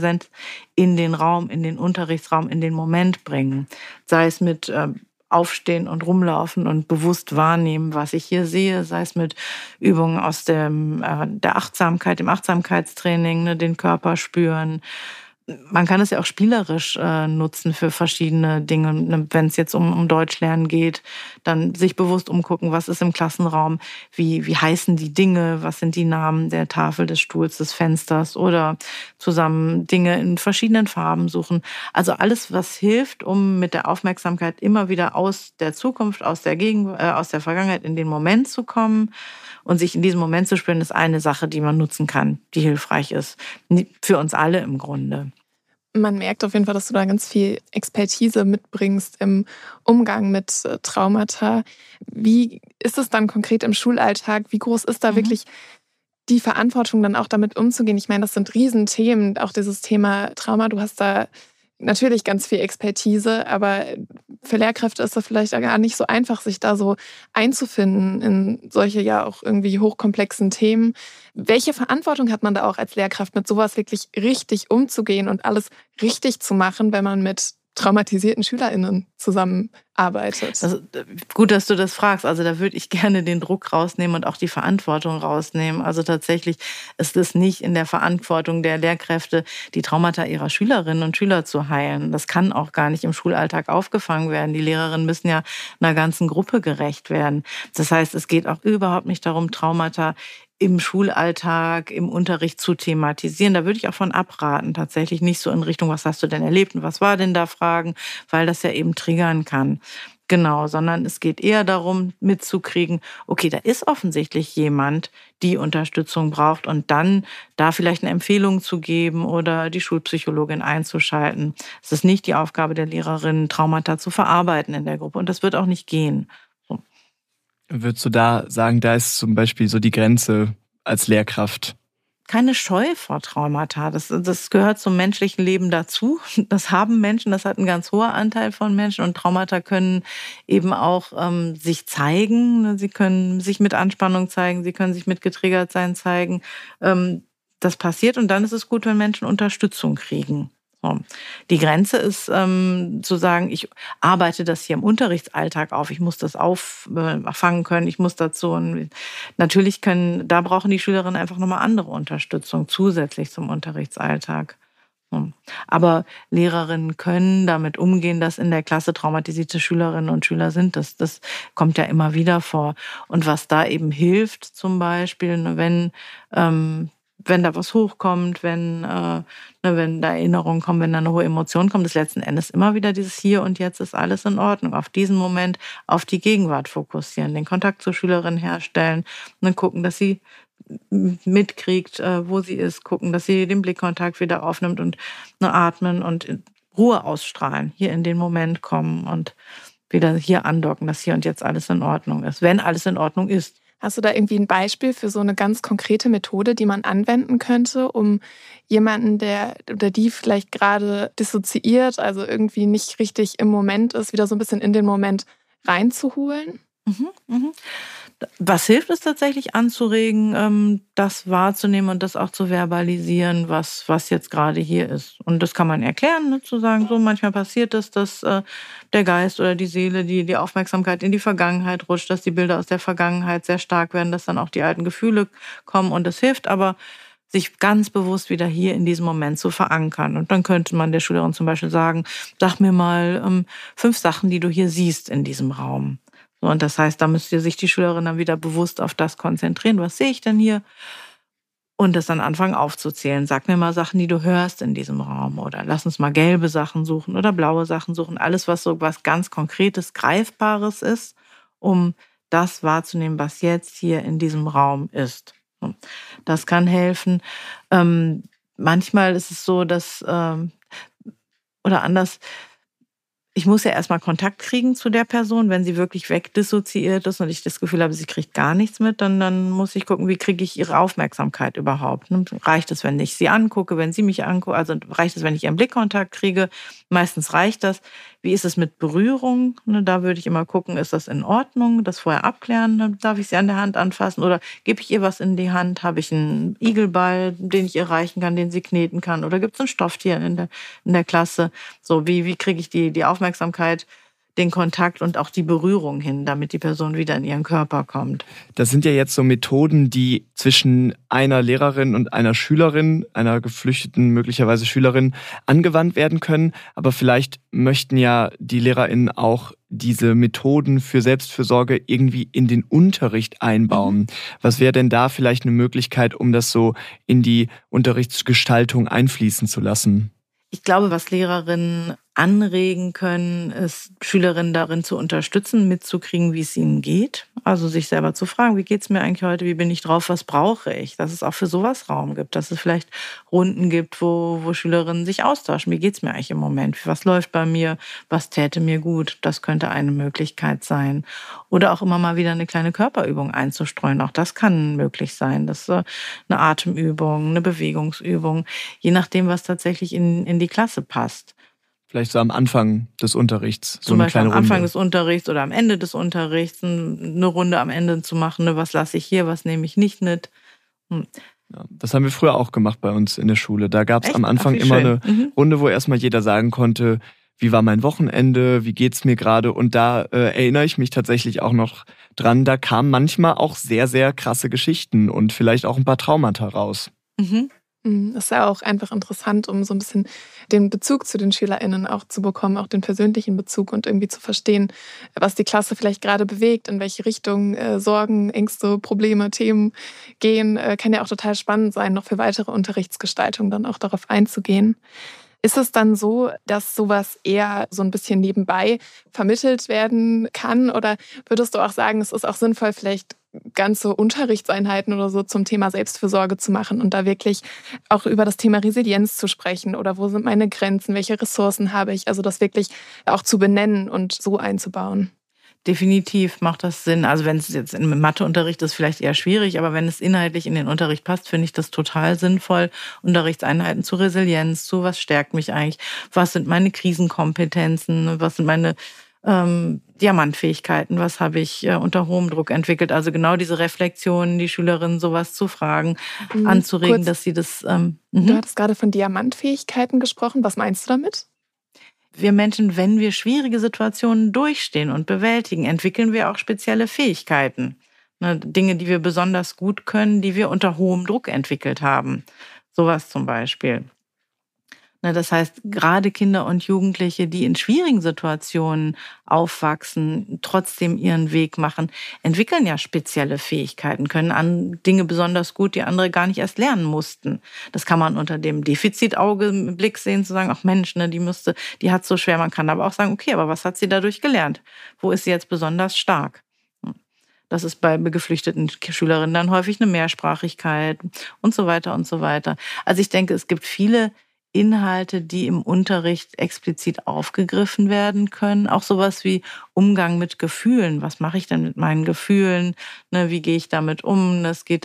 in den Raum, in den Unterrichtsraum, in den Moment bringen. Sei es mit Aufstehen und rumlaufen und bewusst wahrnehmen, was ich hier sehe, sei es mit Übungen aus der Achtsamkeit, dem Achtsamkeitstraining, ne, den Körper spüren. Man kann es ja auch spielerisch nutzen für verschiedene Dinge. Wenn es jetzt um Deutschlernen geht, dann sich bewusst umgucken, was ist im Klassenraum, wie heißen die Dinge, was sind die Namen der Tafel, des Stuhls, des Fensters, oder zusammen Dinge in verschiedenen Farben suchen. Also alles, was hilft, um mit der Aufmerksamkeit immer wieder aus der Zukunft, aus der Vergangenheit in den Moment zu kommen und sich in diesem Moment zu spüren, ist eine Sache, die man nutzen kann, die hilfreich ist. Für uns alle im Grunde. Man merkt auf jeden Fall, dass du da ganz viel Expertise mitbringst im Umgang mit Traumata. Wie ist es dann konkret im Schulalltag? Wie groß ist da wirklich die Verantwortung, dann auch damit umzugehen? Ich meine, das sind Riesenthemen, auch dieses Thema Trauma. Du hast da natürlich ganz viel Expertise, aber für Lehrkräfte ist das vielleicht gar nicht so einfach, sich da so einzufinden in solche ja auch irgendwie hochkomplexen Themen. Welche Verantwortung hat man da auch als Lehrkraft, mit sowas wirklich richtig umzugehen und alles richtig zu machen, wenn man mit traumatisierten SchülerInnen zusammenarbeitet? Also, gut, dass du das fragst. Also da würde ich gerne den Druck rausnehmen und auch die Verantwortung rausnehmen. Also tatsächlich ist es nicht in der Verantwortung der Lehrkräfte, die Traumata ihrer Schülerinnen und Schüler zu heilen. Das kann auch gar nicht im Schulalltag aufgefangen werden. Die Lehrerinnen müssen ja einer ganzen Gruppe gerecht werden. Das heißt, es geht auch überhaupt nicht darum, Traumata im Schulalltag, im Unterricht zu thematisieren. Da würde ich auch von abraten, tatsächlich nicht so in Richtung, was hast du denn erlebt und was war denn da, fragen, weil das ja eben triggern kann. Genau, sondern es geht eher darum, mitzukriegen, okay, da ist offensichtlich jemand, die Unterstützung braucht, und dann da vielleicht eine Empfehlung zu geben oder die Schulpsychologin einzuschalten. Es ist nicht die Aufgabe der Lehrerin, Traumata zu verarbeiten in der Gruppe, und das wird auch nicht gehen. Würdest du da sagen, da ist zum Beispiel so die Grenze als Lehrkraft? Keine Scheu vor Traumata. Das gehört zum menschlichen Leben dazu. Das haben Menschen, das hat ein ganz hoher Anteil von Menschen. Und Traumata können eben auch sich zeigen. Sie können sich mit Anspannung zeigen, sie können sich mit Getriggertsein zeigen. Das passiert, und dann ist es gut, wenn Menschen Unterstützung kriegen. So. Die Grenze ist zu sagen, ich arbeite das hier im Unterrichtsalltag auf, ich muss das auffangen können, ich muss dazu. Und natürlich da brauchen die Schülerinnen einfach nochmal andere Unterstützung zusätzlich zum Unterrichtsalltag. So. Aber Lehrerinnen können damit umgehen, dass in der Klasse traumatisierte Schülerinnen und Schüler sind. Das kommt ja immer wieder vor. Und was da eben hilft, zum Beispiel, wenn da was hochkommt, wenn da Erinnerungen kommen, wenn da eine hohe Emotion kommt, ist letzten Endes immer wieder dieses Hier und Jetzt ist alles in Ordnung. Auf diesen Moment, auf die Gegenwart fokussieren, den Kontakt zur Schülerin herstellen und dann gucken, dass sie mitkriegt, wo sie ist, gucken, dass sie den Blickkontakt wieder aufnimmt und atmen und Ruhe ausstrahlen, hier in den Moment kommen und wieder hier andocken, dass hier und jetzt alles in Ordnung ist, wenn alles in Ordnung ist. Hast du da irgendwie ein Beispiel für so eine ganz konkrete Methode, die man anwenden könnte, um jemanden, der oder die vielleicht gerade dissoziiert, also irgendwie nicht richtig im Moment ist, wieder so ein bisschen in den Moment reinzuholen? Was hilft es tatsächlich anzuregen, das wahrzunehmen und das auch zu verbalisieren, was jetzt gerade hier ist. Und das kann man erklären, ne, zu sagen, so manchmal passiert es, dass der Geist oder die Seele, die Aufmerksamkeit in die Vergangenheit rutscht, dass die Bilder aus der Vergangenheit sehr stark werden, dass dann auch die alten Gefühle kommen. Und das hilft aber, sich ganz bewusst wieder hier in diesem Moment zu verankern. Und dann könnte man der Schülerin zum Beispiel sagen, sag mir mal 5 Sachen, die du hier siehst in diesem Raum. So, und das heißt, da müsste sich die Schülerin dann wieder bewusst auf das konzentrieren. Was sehe ich denn hier? Und das dann anfangen aufzuzählen. Sag mir mal Sachen, die du hörst in diesem Raum. Oder lass uns mal gelbe Sachen suchen oder blaue Sachen suchen. Alles, was so was ganz Konkretes, Greifbares ist, um das wahrzunehmen, was jetzt hier in diesem Raum ist. Das kann helfen. Manchmal ist es so, dass, oder anders, ich muss ja erstmal Kontakt kriegen zu der Person. Wenn sie wirklich wegdissoziiert ist und ich das Gefühl habe, sie kriegt gar nichts mit, dann muss ich gucken, wie kriege ich ihre Aufmerksamkeit überhaupt. Reicht es, wenn ich sie angucke, wenn sie mich anguckt? Also reicht es, wenn ich ihren Blickkontakt kriege? Meistens reicht das. Wie ist es mit Berührung? Da würde ich immer gucken, ist das in Ordnung? Das vorher abklären, darf ich sie an der Hand anfassen? Oder gebe ich ihr was in die Hand? Habe ich einen Igelball, den ich ihr reichen kann, den sie kneten kann? Oder gibt es ein Stofftier in der Klasse? So, wie kriege ich die Aufmerksamkeit, den Kontakt und auch die Berührung hin, damit die Person wieder in ihren Körper kommt? Das sind ja jetzt so Methoden, die zwischen einer Lehrerin und einer Schülerin, einer geflüchteten möglicherweise Schülerin, angewandt werden können. Aber vielleicht möchten ja die LehrerInnen auch diese Methoden für Selbstfürsorge irgendwie in den Unterricht einbauen. Was wäre denn da vielleicht eine Möglichkeit, um das so in die Unterrichtsgestaltung einfließen zu lassen? Ich glaube, was Lehrerinnen anregen können, ist, Schülerinnen darin zu unterstützen, mitzukriegen, wie es ihnen geht. Also sich selber zu fragen, wie geht's mir eigentlich heute, wie bin ich drauf, was brauche ich? Dass es auch für sowas Raum gibt, dass es vielleicht Runden gibt, wo Schülerinnen sich austauschen. Wie geht's mir eigentlich im Moment? Was läuft bei mir? Was täte mir gut? Das könnte eine Möglichkeit sein. Oder auch immer mal wieder eine kleine Körperübung einzustreuen. Auch das kann möglich sein. Das ist eine Atemübung, eine Bewegungsübung, je nachdem, was tatsächlich in die Klasse passt. Vielleicht so am Anfang des Unterrichts. So Zum eine Beispiel kleine am Anfang Runde. des Unterrichts oder am Ende des Unterrichts eine Runde am Ende zu machen. Was lasse ich hier, was nehme ich nicht mit. Ja, das haben wir früher auch gemacht bei uns in der Schule. Da gab es Echt? am Anfang Ach, wie immer schön. eine Runde, wo erstmal jeder sagen konnte, wie war mein Wochenende, wie geht's mir gerade? Und da erinnere ich mich tatsächlich auch noch dran, da kamen manchmal auch sehr, sehr krasse Geschichten und vielleicht auch ein paar Traumata raus. Mhm. Das ist ja auch einfach interessant, um so ein bisschen den Bezug zu den SchülerInnen auch zu bekommen, auch den persönlichen Bezug und irgendwie zu verstehen, was die Klasse vielleicht gerade bewegt, in welche Richtung Sorgen, Ängste, Probleme, Themen gehen. Kann ja auch total spannend sein, noch für weitere Unterrichtsgestaltung dann auch darauf einzugehen. Ist es dann so, dass sowas eher so ein bisschen nebenbei vermittelt werden kann? Oder würdest du auch sagen, es ist auch sinnvoll, vielleicht ganze Unterrichtseinheiten oder so zum Thema Selbstfürsorge zu machen und da wirklich auch über das Thema Resilienz zu sprechen oder wo sind meine Grenzen, welche Ressourcen habe ich? Also das wirklich auch zu benennen und so einzubauen. Definitiv macht das Sinn. Also wenn es jetzt im Matheunterricht ist, vielleicht eher schwierig, aber wenn es inhaltlich in den Unterricht passt, finde ich das total sinnvoll. Unterrichtseinheiten zu Resilienz, zu was stärkt mich eigentlich, was sind meine Krisenkompetenzen, was sind meine Diamantfähigkeiten, was habe ich unter hohem Druck entwickelt. Also genau diese Reflexionen, die Schülerinnen sowas zu fragen, anzuregen, Kurz, dass sie das... Du hattest gerade von Diamantfähigkeiten gesprochen. Was meinst du damit? Wir Menschen, wenn wir schwierige Situationen durchstehen und bewältigen, entwickeln wir auch spezielle Fähigkeiten. Dinge, die wir besonders gut können, die wir unter hohem Druck entwickelt haben. Sowas zum Beispiel. Das heißt, gerade Kinder und Jugendliche, die in schwierigen Situationen aufwachsen, trotzdem ihren Weg machen, entwickeln ja spezielle Fähigkeiten, können Dinge besonders gut, die andere gar nicht erst lernen mussten. Das kann man unter dem Defizitauge im Blick sehen, zu sagen, ach Mensch, die hat so schwer. Man kann aber auch sagen, okay, aber was hat sie dadurch gelernt? Wo ist sie jetzt besonders stark? Das ist bei geflüchteten Schülerinnen dann häufig eine Mehrsprachigkeit und so weiter und so weiter. Also ich denke, es gibt viele Inhalte, die im Unterricht explizit aufgegriffen werden können. Auch sowas wie Umgang mit Gefühlen. Was mache ich denn mit meinen Gefühlen? Wie gehe ich damit um? Es geht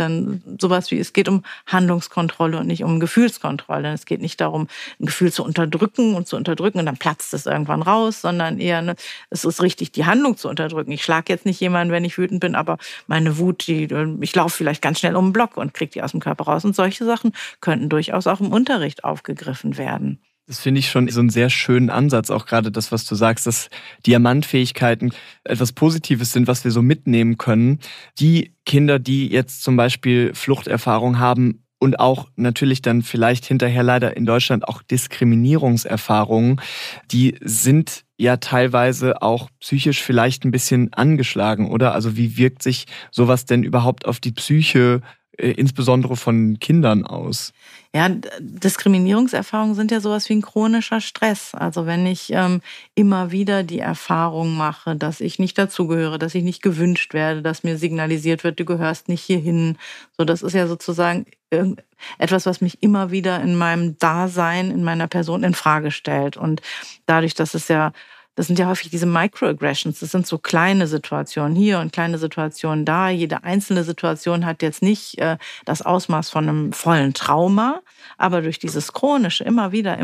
um Handlungskontrolle und nicht um Gefühlskontrolle. Es geht nicht darum, ein Gefühl zu unterdrücken und dann platzt es irgendwann raus, sondern eher, es ist richtig, die Handlung zu unterdrücken. Ich schlage jetzt nicht jemanden, wenn ich wütend bin, aber meine Wut, ich laufe vielleicht ganz schnell um den Block und kriege die aus dem Körper raus. Und solche Sachen könnten durchaus auch im Unterricht aufgegriffen werden. Das finde ich schon so einen sehr schönen Ansatz, auch gerade das, was du sagst, dass Diamantfähigkeiten etwas Positives sind, was wir so mitnehmen können. Die Kinder, die jetzt zum Beispiel Fluchterfahrung haben und auch natürlich dann vielleicht hinterher leider in Deutschland auch Diskriminierungserfahrungen, die sind ja teilweise auch psychisch vielleicht ein bisschen angeschlagen, oder? Also wie wirkt sich sowas denn überhaupt auf die Psyche insbesondere von Kindern aus? Ja, Diskriminierungserfahrungen sind ja sowas wie ein chronischer Stress. Also wenn ich immer wieder die Erfahrung mache, dass ich nicht dazugehöre, dass ich nicht gewünscht werde, dass mir signalisiert wird, du gehörst nicht hierhin. So, das ist ja sozusagen etwas, was mich immer wieder in meinem Dasein, in meiner Person in Frage stellt. Und dadurch, das sind ja häufig diese Microaggressions. Das sind so kleine Situationen hier und kleine Situationen da. Jede einzelne Situation hat jetzt nicht das Ausmaß von einem vollen Trauma, aber durch dieses chronische, immer wieder,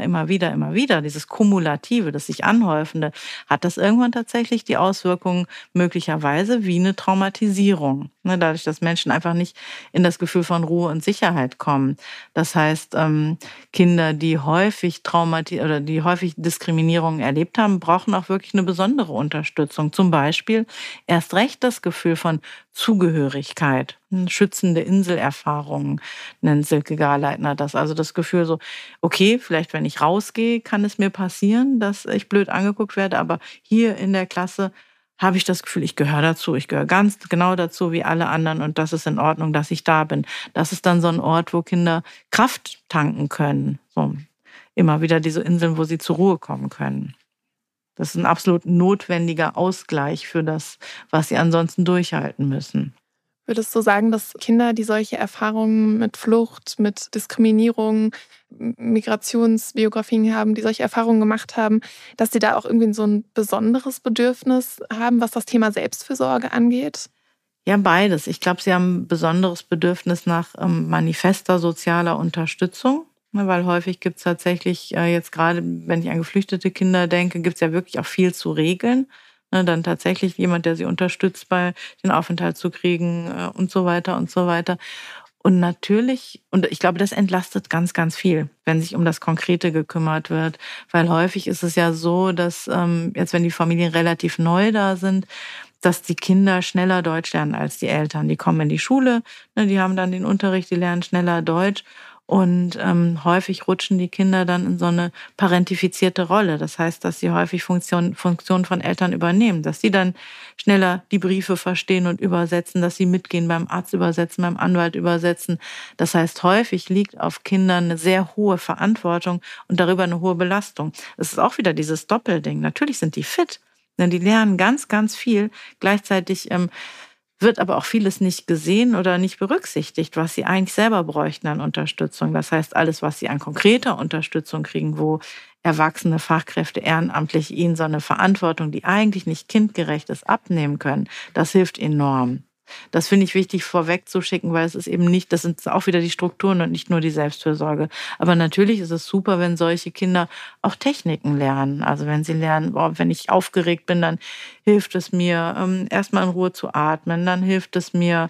dieses Kumulative, das sich anhäufende, hat das irgendwann tatsächlich die Auswirkungen möglicherweise wie eine Traumatisierung. Dadurch, dass Menschen einfach nicht in das Gefühl von Ruhe und Sicherheit kommen. Das heißt, Kinder, die häufig die häufig Diskriminierungen erlebt haben, brauchen auch wirklich eine besondere Unterstützung. Zum Beispiel erst recht das Gefühl von Zugehörigkeit, schützende Inselerfahrungen, nennt Silke Garleitner das. Also das Gefühl so, okay, vielleicht wenn ich rausgehe, kann es mir passieren, dass ich blöd angeguckt werde, aber hier in der Klasse habe ich das Gefühl, ich gehöre dazu. Ich gehöre ganz genau dazu wie alle anderen und das ist in Ordnung, dass ich da bin. Das ist dann so ein Ort, wo Kinder Kraft tanken können. So, immer wieder diese Inseln, wo sie zur Ruhe kommen können. Das ist ein absolut notwendiger Ausgleich für das, was sie ansonsten durchhalten müssen. Würdest du sagen, dass Kinder, die solche Erfahrungen mit Flucht, mit Diskriminierung, Migrationsbiografien haben, die solche Erfahrungen gemacht haben, dass sie da auch irgendwie so ein besonderes Bedürfnis haben, was das Thema Selbstfürsorge angeht? Ja, beides. Ich glaube, sie haben ein besonderes Bedürfnis nach manifester sozialer Unterstützung. Weil häufig gibt es tatsächlich, jetzt gerade wenn ich an geflüchtete Kinder denke, gibt es ja wirklich auch viel zu regeln. Dann tatsächlich jemand, der sie unterstützt, bei den Aufenthalt zu kriegen und so weiter und so weiter. Und natürlich, und ich glaube, das entlastet ganz, ganz viel, wenn sich um das Konkrete gekümmert wird. Weil häufig ist es ja so, dass jetzt, wenn die Familien relativ neu da sind, dass die Kinder schneller Deutsch lernen als die Eltern. Die kommen in die Schule, die haben dann den Unterricht, die lernen schneller Deutsch. Und häufig rutschen die Kinder dann in so eine parentifizierte Rolle. Das heißt, dass sie häufig Funktionen von Eltern übernehmen, dass sie dann schneller die Briefe verstehen und übersetzen, dass sie mitgehen beim Arzt übersetzen, beim Anwalt übersetzen. Das heißt, häufig liegt auf Kindern eine sehr hohe Verantwortung und darüber eine hohe Belastung. Es ist auch wieder dieses Doppelding. Natürlich sind die fit, denn die lernen ganz, ganz viel. Gleichzeitig wird aber auch vieles nicht gesehen oder nicht berücksichtigt, was sie eigentlich selber bräuchten an Unterstützung. Das heißt, alles, was sie an konkreter Unterstützung kriegen, wo erwachsene Fachkräfte ehrenamtlich ihnen so eine Verantwortung, die eigentlich nicht kindgerecht ist, abnehmen können, das hilft enorm. Das finde ich wichtig vorwegzuschicken, weil es ist eben nicht, das sind auch wieder die Strukturen und nicht nur die Selbstfürsorge. Aber natürlich ist es super, wenn solche Kinder auch Techniken lernen. Also wenn sie lernen, wenn ich aufgeregt bin, dann hilft es mir, erstmal in Ruhe zu atmen. Dann hilft es mir,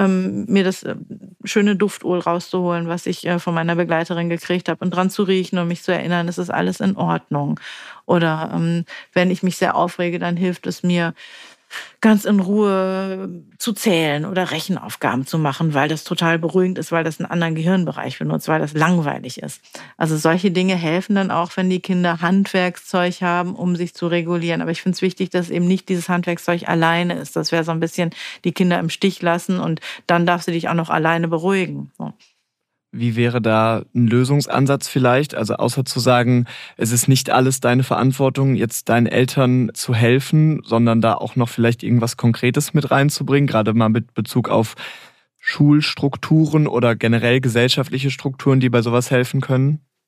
mir das schöne Duftöl rauszuholen, was ich von meiner Begleiterin gekriegt habe und dran zu riechen und mich zu erinnern, es ist alles in Ordnung. Oder wenn ich mich sehr aufrege, dann hilft es mir, ganz in Ruhe zu zählen oder Rechenaufgaben zu machen, weil das total beruhigend ist, weil das einen anderen Gehirnbereich benutzt, weil das langweilig ist. Also solche Dinge helfen dann auch, wenn die Kinder Handwerkszeug haben, um sich zu regulieren. Aber ich finde es wichtig, dass eben nicht dieses Handwerkszeug alleine ist. Das wäre so ein bisschen die Kinder im Stich lassen und dann darfst du dich auch noch alleine beruhigen. So. Wie wäre da ein Lösungsansatz vielleicht? Also außer zu sagen, es ist nicht alles deine Verantwortung, jetzt deinen Eltern zu helfen, sondern da auch noch vielleicht irgendwas Konkretes mit reinzubringen, gerade mal mit Bezug auf Schulstrukturen oder generell gesellschaftliche Strukturen, die bei sowas helfen können?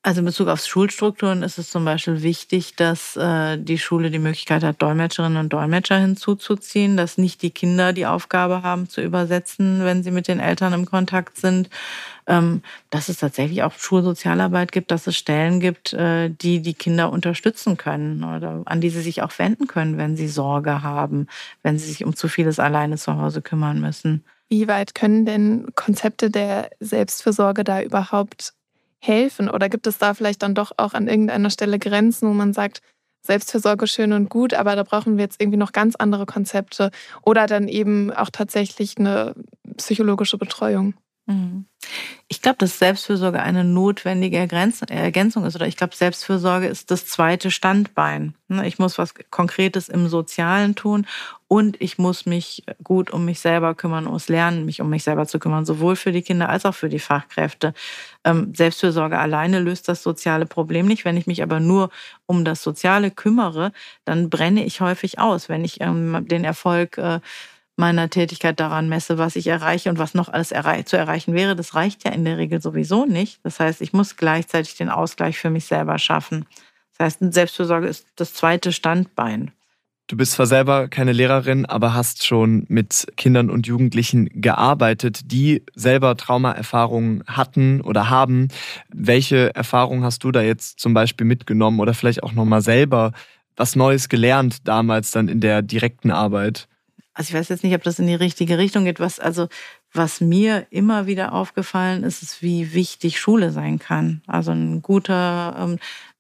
Also in Bezug auf Schulstrukturen ist es zum Beispiel wichtig, dass die Schule die Möglichkeit hat, Dolmetscherinnen und Dolmetscher hinzuzuziehen, dass nicht die Kinder die Aufgabe haben zu übersetzen, wenn sie mit den Eltern im Kontakt sind, dass es tatsächlich auch Schulsozialarbeit gibt, dass es Stellen gibt, die die Kinder unterstützen können oder an die sie sich auch wenden können, wenn sie Sorge haben, wenn sie sich um zu vieles alleine zu Hause kümmern müssen. Wie weit können denn Konzepte der Selbstfürsorge da überhaupt helfen? Oder gibt es da vielleicht dann doch auch an irgendeiner Stelle Grenzen, wo man sagt, Selbstfürsorge schön und gut, aber da brauchen wir jetzt irgendwie noch ganz andere Konzepte oder dann eben auch tatsächlich eine psychologische Betreuung? Ich glaube, dass Selbstfürsorge eine notwendige Ergänzung ist. Oder ich glaube, Selbstfürsorge ist das zweite Standbein. Ich muss was Konkretes im Sozialen tun und ich muss mich gut um mich selber kümmern, ums Lernen, mich um mich selber zu kümmern, sowohl für die Kinder als auch für die Fachkräfte. Selbstfürsorge alleine löst das soziale Problem nicht. Wenn ich mich aber nur um das Soziale kümmere, dann brenne ich häufig aus. Wenn ich den Erfolg meiner Tätigkeit daran messe, was ich erreiche und was noch alles zu erreichen wäre, das reicht ja in der Regel sowieso nicht. Das heißt, ich muss gleichzeitig den Ausgleich für mich selber schaffen. Das heißt, Selbstfürsorge ist das zweite Standbein. Du bist zwar selber keine Lehrerin, aber hast schon mit Kindern und Jugendlichen gearbeitet, die selber Traumaerfahrungen hatten oder haben. Welche Erfahrungen hast du da jetzt zum Beispiel mitgenommen oder vielleicht auch nochmal selber was Neues gelernt damals dann in der direkten Arbeit? Also ich weiß jetzt nicht, ob das in die richtige Richtung geht. Was mir immer wieder aufgefallen ist, ist, wie wichtig Schule sein kann. Also ein guter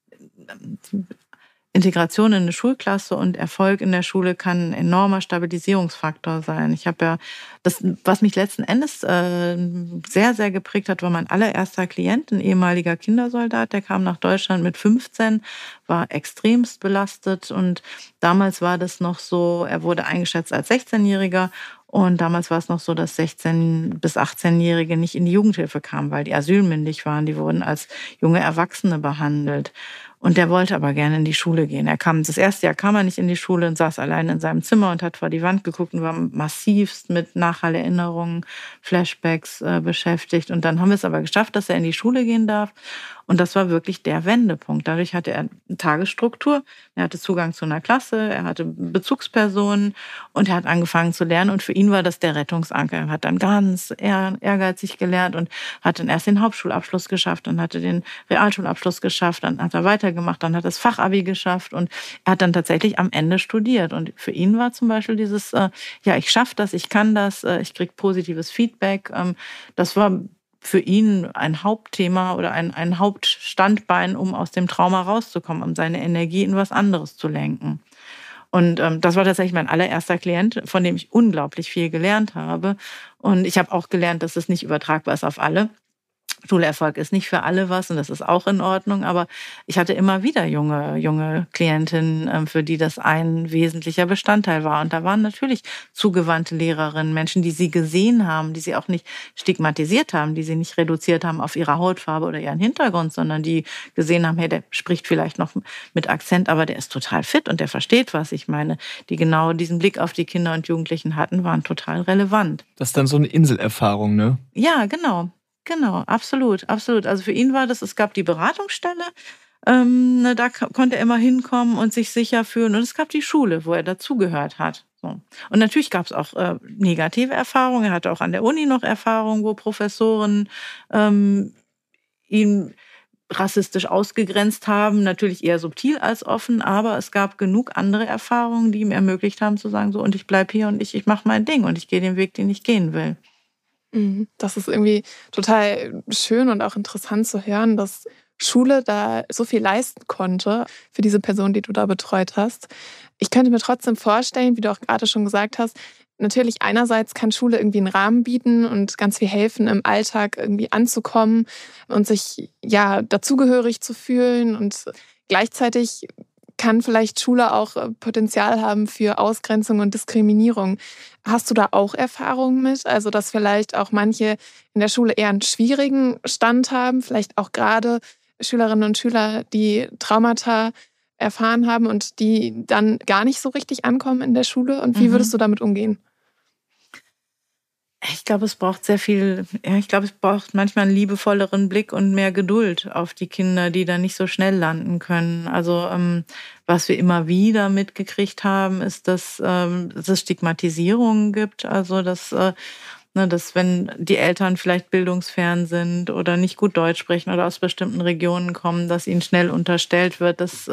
Integration in eine Schulklasse und Erfolg in der Schule kann ein enormer Stabilisierungsfaktor sein. Ich habe ja das, was mich letzten Endes sehr, sehr geprägt hat, war mein allererster Klient, ein ehemaliger Kindersoldat, der kam nach Deutschland mit 15, war extremst belastet und damals war das noch so, er wurde eingeschätzt als 16-Jähriger. Und damals war es noch so, dass 16- bis 18-Jährige nicht in die Jugendhilfe kamen, weil die asylmündig waren. Die wurden als junge Erwachsene behandelt. Und der wollte aber gerne in die Schule gehen. Das erste Jahr kam er nicht in die Schule und saß allein in seinem Zimmer und hat vor die Wand geguckt und war massivst mit Nachhallerinnerungen, Flashbacks beschäftigt. Und dann haben wir es aber geschafft, dass er in die Schule gehen darf. Und das war wirklich der Wendepunkt. Dadurch hatte er eine Tagesstruktur, er hatte Zugang zu einer Klasse, er hatte Bezugspersonen und er hat angefangen zu lernen. Und für ihn war das der Rettungsanker. Er hat dann ganz ehrgeizig gelernt und hat dann erst den Hauptschulabschluss geschafft, dann hatte den Realschulabschluss geschafft, dann hat er weitergemacht, dann hat er das Fachabi geschafft und er hat dann tatsächlich am Ende studiert. Und für ihn war zum Beispiel dieses, ich schaffe das, ich kann das, ich kriege positives Feedback. Das war für ihn ein Hauptthema oder ein Hauptstandbein, um aus dem Trauma rauszukommen, um seine Energie in was anderes zu lenken. Und das war tatsächlich mein allererster Klient, von dem ich unglaublich viel gelernt habe. Und ich habe auch gelernt, dass es nicht übertragbar ist auf alle. Schulerfolg ist nicht für alle was und das ist auch in Ordnung, aber ich hatte immer wieder junge Klientinnen, für die das ein wesentlicher Bestandteil war. Und da waren natürlich zugewandte Lehrerinnen, Menschen, die sie gesehen haben, die sie auch nicht stigmatisiert haben, die sie nicht reduziert haben auf ihre Hautfarbe oder ihren Hintergrund, sondern die gesehen haben, hey, der spricht vielleicht noch mit Akzent, aber der ist total fit und der versteht, was ich meine. Die genau diesen Blick auf die Kinder und Jugendlichen hatten, waren total relevant. Das ist dann so eine Inselerfahrung, ne? Ja, genau. Genau, absolut, absolut. Also für ihn war das, es gab die Beratungsstelle, da konnte er immer hinkommen und sich sicher fühlen. Und es gab die Schule, wo er dazugehört hat. So. Und natürlich gab es auch negative Erfahrungen. Er hatte auch an der Uni noch Erfahrungen, wo Professoren ihn rassistisch ausgegrenzt haben. Natürlich eher subtil als offen, aber es gab genug andere Erfahrungen, die ihm ermöglicht haben zu sagen, so, und ich bleib hier und ich mache mein Ding und ich gehe den Weg, den ich gehen will. Das ist irgendwie total schön und auch interessant zu hören, dass Schule da so viel leisten konnte für diese Person, die du da betreut hast. Ich könnte mir trotzdem vorstellen, wie du auch gerade schon gesagt hast, natürlich einerseits kann Schule irgendwie einen Rahmen bieten und ganz viel helfen, im Alltag irgendwie anzukommen und sich dazugehörig zu fühlen. Und gleichzeitig kann vielleicht Schule auch Potenzial haben für Ausgrenzung und Diskriminierung. Hast du da auch Erfahrungen mit? Also, dass vielleicht auch manche in der Schule eher einen schwierigen Stand haben, vielleicht auch gerade Schülerinnen und Schüler, die Traumata erfahren haben und die dann gar nicht so richtig ankommen in der Schule? Und wie würdest du damit umgehen? Ich glaube, es braucht sehr viel, ich glaube, es braucht manchmal einen liebevolleren Blick und mehr Geduld auf die Kinder, die da nicht so schnell landen können. Also was wir immer wieder mitgekriegt haben, ist, dass es Stigmatisierungen gibt. Also dass wenn die Eltern vielleicht bildungsfern sind oder nicht gut Deutsch sprechen oder aus bestimmten Regionen kommen, dass ihnen schnell unterstellt wird, dass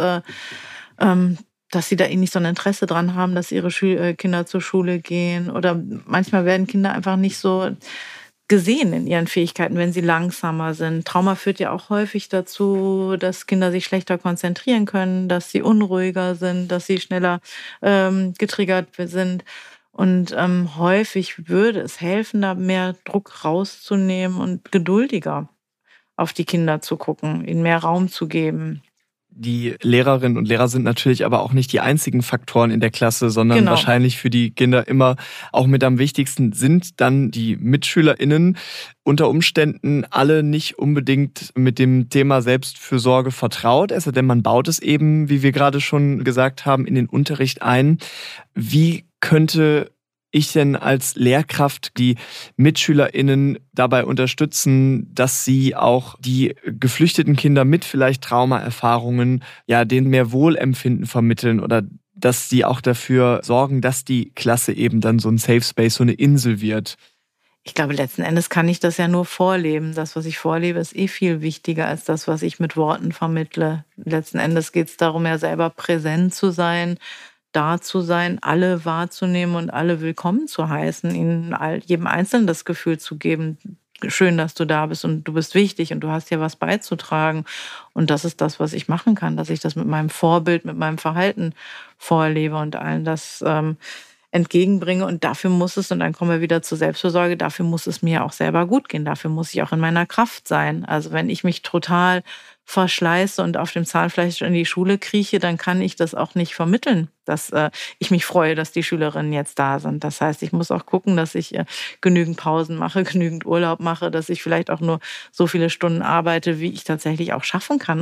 sie da nicht so ein Interesse dran haben, dass ihre Kinder zur Schule gehen. Oder manchmal werden Kinder einfach nicht so gesehen in ihren Fähigkeiten, wenn sie langsamer sind. Trauma führt ja auch häufig dazu, dass Kinder sich schlechter konzentrieren können, dass sie unruhiger sind, dass sie schneller getriggert sind. Und häufig würde es helfen, da mehr Druck rauszunehmen und geduldiger auf die Kinder zu gucken, ihnen mehr Raum zu geben. Die Lehrerinnen und Lehrer sind natürlich aber auch nicht die einzigen Faktoren in der Klasse, sondern wahrscheinlich für die Kinder immer auch mit am wichtigsten sind dann die MitschülerInnen. Unter Umständen alle nicht unbedingt mit dem Thema Selbstfürsorge vertraut, es sei denn, man baut es eben, wie wir gerade schon gesagt haben, in den Unterricht ein. Wie könnte ich denn als Lehrkraft die MitschülerInnen dabei unterstützen, dass sie auch die geflüchteten Kinder mit vielleicht Traumaerfahrungen, denen mehr Wohlempfinden vermitteln oder dass sie auch dafür sorgen, dass die Klasse eben dann so ein Safe Space, so eine Insel wird? Ich glaube, letzten Endes kann ich das ja nur vorleben. Das, was ich vorlebe, ist viel wichtiger als das, was ich mit Worten vermittle. Letzten Endes geht es darum, ja selber präsent zu sein, da zu sein, alle wahrzunehmen und alle willkommen zu heißen, ihnen jedem Einzelnen das Gefühl zu geben, schön, dass du da bist und du bist wichtig und du hast hier was beizutragen. Und das ist das, was ich machen kann, dass ich das mit meinem Vorbild, mit meinem Verhalten vorlebe und allen das entgegenbringe. Und dafür muss es, und dann kommen wir wieder zur Selbstfürsorge, dafür muss es mir auch selber gut gehen. Dafür muss ich auch in meiner Kraft sein. Also wenn ich mich total verschleiße und auf dem Zahnfleisch in die Schule krieche, dann kann ich das auch nicht vermitteln, dass ich mich freue, dass die Schülerinnen jetzt da sind. Das heißt, ich muss auch gucken, dass ich genügend Pausen mache, genügend Urlaub mache, dass ich vielleicht auch nur so viele Stunden arbeite, wie ich tatsächlich auch schaffen kann,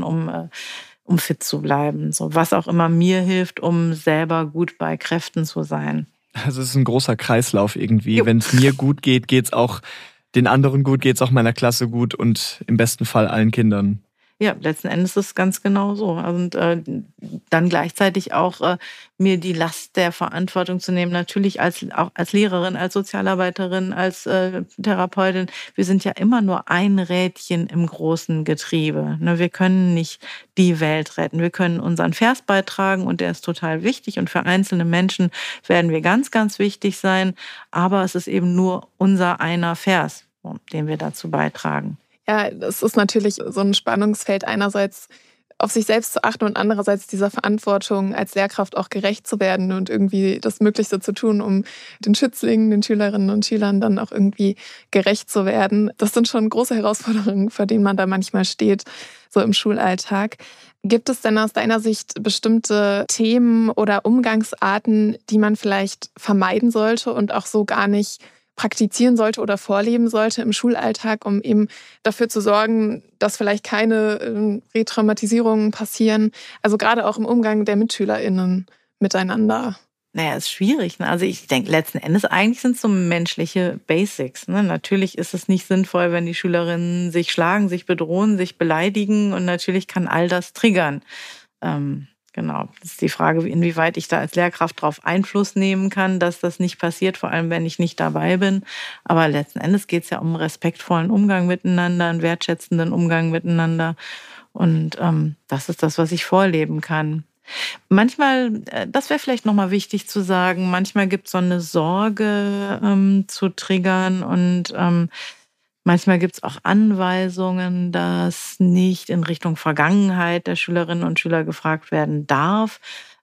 um fit zu bleiben. So, was auch immer mir hilft, um selber gut bei Kräften zu sein. Also es ist ein großer Kreislauf irgendwie. Wenn es mir gut geht, geht es auch den anderen gut, geht es auch meiner Klasse gut und im besten Fall allen Kindern. Ja, letzten Endes ist es ganz genau so. Und dann gleichzeitig auch mir die Last der Verantwortung zu nehmen, natürlich auch als Lehrerin, als Sozialarbeiterin, als Therapeutin. Wir sind ja immer nur ein Rädchen im großen Getriebe. Ne, wir können nicht die Welt retten. Wir können unseren Vers beitragen und der ist total wichtig. Und für einzelne Menschen werden wir ganz, ganz wichtig sein. Aber es ist eben nur unser einer Vers, den wir dazu beitragen. Ja, es ist natürlich so ein Spannungsfeld, einerseits auf sich selbst zu achten und andererseits dieser Verantwortung als Lehrkraft auch gerecht zu werden und irgendwie das Möglichste zu tun, um den Schützlingen, den Schülerinnen und Schülern dann auch irgendwie gerecht zu werden. Das sind schon große Herausforderungen, vor denen man da manchmal steht, so im Schulalltag. Gibt es denn aus deiner Sicht bestimmte Themen oder Umgangsarten, die man vielleicht vermeiden sollte und auch so gar nicht praktizieren sollte oder vorleben sollte im Schulalltag, um eben dafür zu sorgen, dass vielleicht keine Retraumatisierungen passieren? Also gerade auch im Umgang der MitschülerInnen miteinander. Naja, ist schwierig. Ne? Also ich denke, letzten Endes eigentlich sind es so menschliche Basics. Ne? Natürlich ist es nicht sinnvoll, wenn die Schülerinnen sich schlagen, sich bedrohen, sich beleidigen und natürlich kann all das triggern. Genau, das ist die Frage, inwieweit ich da als Lehrkraft darauf Einfluss nehmen kann, dass das nicht passiert, vor allem wenn ich nicht dabei bin. Aber letzten Endes geht es ja um einen respektvollen Umgang miteinander, einen wertschätzenden Umgang miteinander. Und das ist das, was ich vorleben kann. Manchmal, das wäre vielleicht nochmal wichtig zu sagen, manchmal gibt es so eine Sorge zu triggern und manchmal gibt es auch Anweisungen, dass nicht in Richtung Vergangenheit der Schülerinnen und Schüler gefragt werden darf.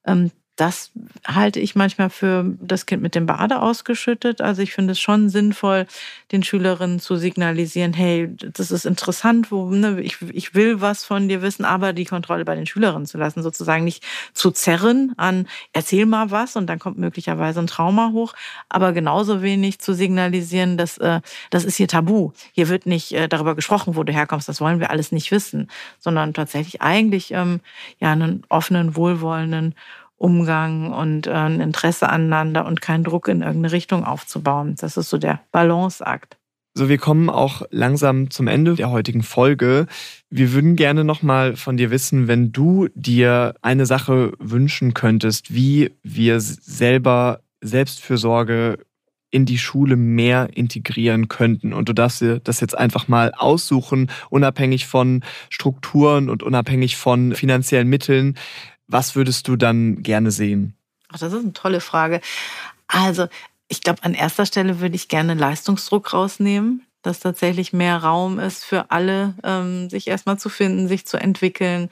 Das halte ich manchmal für das Kind mit dem Bade ausgeschüttet. Also ich finde es schon sinnvoll, den Schülerinnen zu signalisieren, hey, das ist interessant, ich will was von dir wissen, aber die Kontrolle bei den Schülerinnen zu lassen, sozusagen nicht zu zerren an, erzähl mal was und dann kommt möglicherweise ein Trauma hoch, aber genauso wenig zu signalisieren, dass das ist hier tabu. Hier wird nicht darüber gesprochen, wo du herkommst, das wollen wir alles nicht wissen, sondern tatsächlich eigentlich einen offenen, wohlwollenden Umgang und ein Interesse aneinander und keinen Druck in irgendeine Richtung aufzubauen. Das ist so der Balanceakt. So, wir kommen auch langsam zum Ende der heutigen Folge. Wir würden gerne nochmal von dir wissen, wenn du dir eine Sache wünschen könntest, wie wir selber Selbstfürsorge in die Schule mehr integrieren könnten. Und du darfst dir das jetzt einfach mal aussuchen, unabhängig von Strukturen und unabhängig von finanziellen Mitteln. Was würdest du dann gerne sehen? Ach, das ist eine tolle Frage. Also, ich glaube, an erster Stelle würde ich gerne Leistungsdruck rausnehmen, dass tatsächlich mehr Raum ist für alle, sich erstmal zu finden, sich zu entwickeln.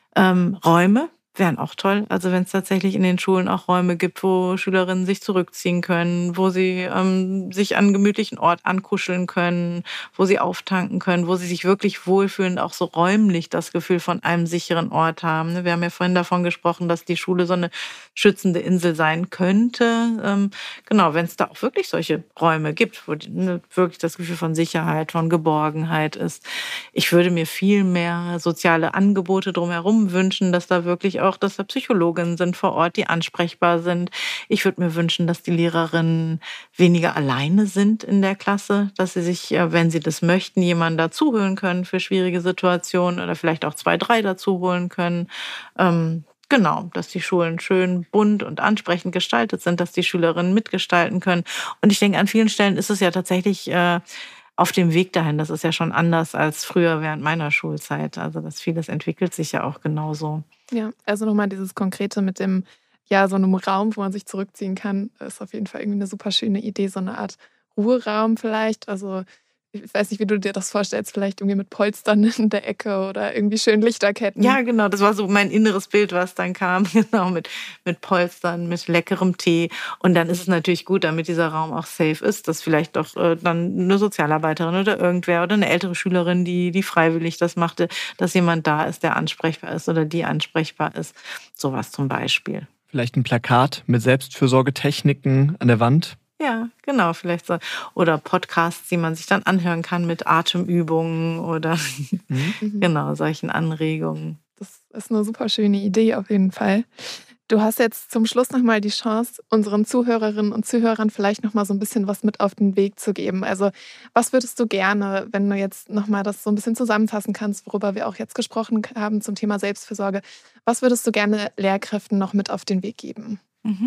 Räume wären auch toll. Also wenn es tatsächlich in den Schulen auch Räume gibt, wo Schülerinnen sich zurückziehen können, wo sie sich an einen gemütlichen Ort ankuscheln können, wo sie auftanken können, wo sie sich wirklich wohlfühlen, auch so räumlich das Gefühl von einem sicheren Ort haben. Wir haben ja vorhin davon gesprochen, dass die Schule so eine schützende Insel sein könnte. Genau, wenn es da auch wirklich solche Räume gibt, wo wirklich das Gefühl von Sicherheit, von Geborgenheit ist. Ich würde mir viel mehr soziale Angebote drumherum wünschen, dass da wirklich auch, dass da Psychologinnen sind vor Ort, die ansprechbar sind. Ich würde mir wünschen, dass die Lehrerinnen weniger alleine sind in der Klasse, dass sie sich, wenn sie das möchten, jemanden dazuholen können für schwierige Situationen oder vielleicht auch 2, 3 dazuholen können. Genau, dass die Schulen schön bunt und ansprechend gestaltet sind, dass die Schülerinnen mitgestalten können. Und ich denke, an vielen Stellen ist es ja tatsächlich auf dem Weg dahin. Das ist ja schon anders als früher während meiner Schulzeit. Also das vieles entwickelt sich ja auch genauso. Ja, also nochmal dieses Konkrete mit dem, ja, so einem Raum, wo man sich zurückziehen kann, ist auf jeden Fall irgendwie eine super schöne Idee, so eine Art Ruheraum vielleicht. Also ich weiß nicht, wie du dir das vorstellst, vielleicht irgendwie mit Polstern in der Ecke oder irgendwie schön Lichterketten. Ja, genau, das war so mein inneres Bild, was dann kam, genau, mit Polstern, mit leckerem Tee. Und dann ist es natürlich gut, damit dieser Raum auch safe ist, dass vielleicht doch dann eine Sozialarbeiterin oder irgendwer oder eine ältere Schülerin, die freiwillig das machte, dass jemand da ist, der ansprechbar ist oder die ansprechbar ist. Sowas zum Beispiel. Vielleicht ein Plakat mit Selbstfürsorgetechniken an der Wand? Ja, genau, vielleicht so. Oder Podcasts, die man sich dann anhören kann mit Atemübungen oder genau, solchen Anregungen. Das ist eine super schöne Idee auf jeden Fall. Du hast jetzt zum Schluss nochmal die Chance, unseren Zuhörerinnen und Zuhörern vielleicht nochmal so ein bisschen was mit auf den Weg zu geben. Also was würdest du gerne, wenn du jetzt nochmal das so ein bisschen zusammenfassen kannst, worüber wir auch jetzt gesprochen haben zum Thema Selbstfürsorge, was würdest du gerne Lehrkräften noch mit auf den Weg geben?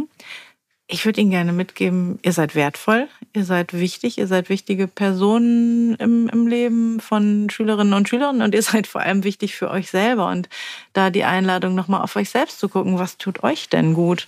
Ich würde Ihnen gerne mitgeben, ihr seid wertvoll, ihr seid wichtig, ihr seid wichtige Personen im Leben von Schülerinnen und Schülern und ihr seid vor allem wichtig für euch selber. Und da die Einladung nochmal auf euch selbst zu gucken, was tut euch denn gut?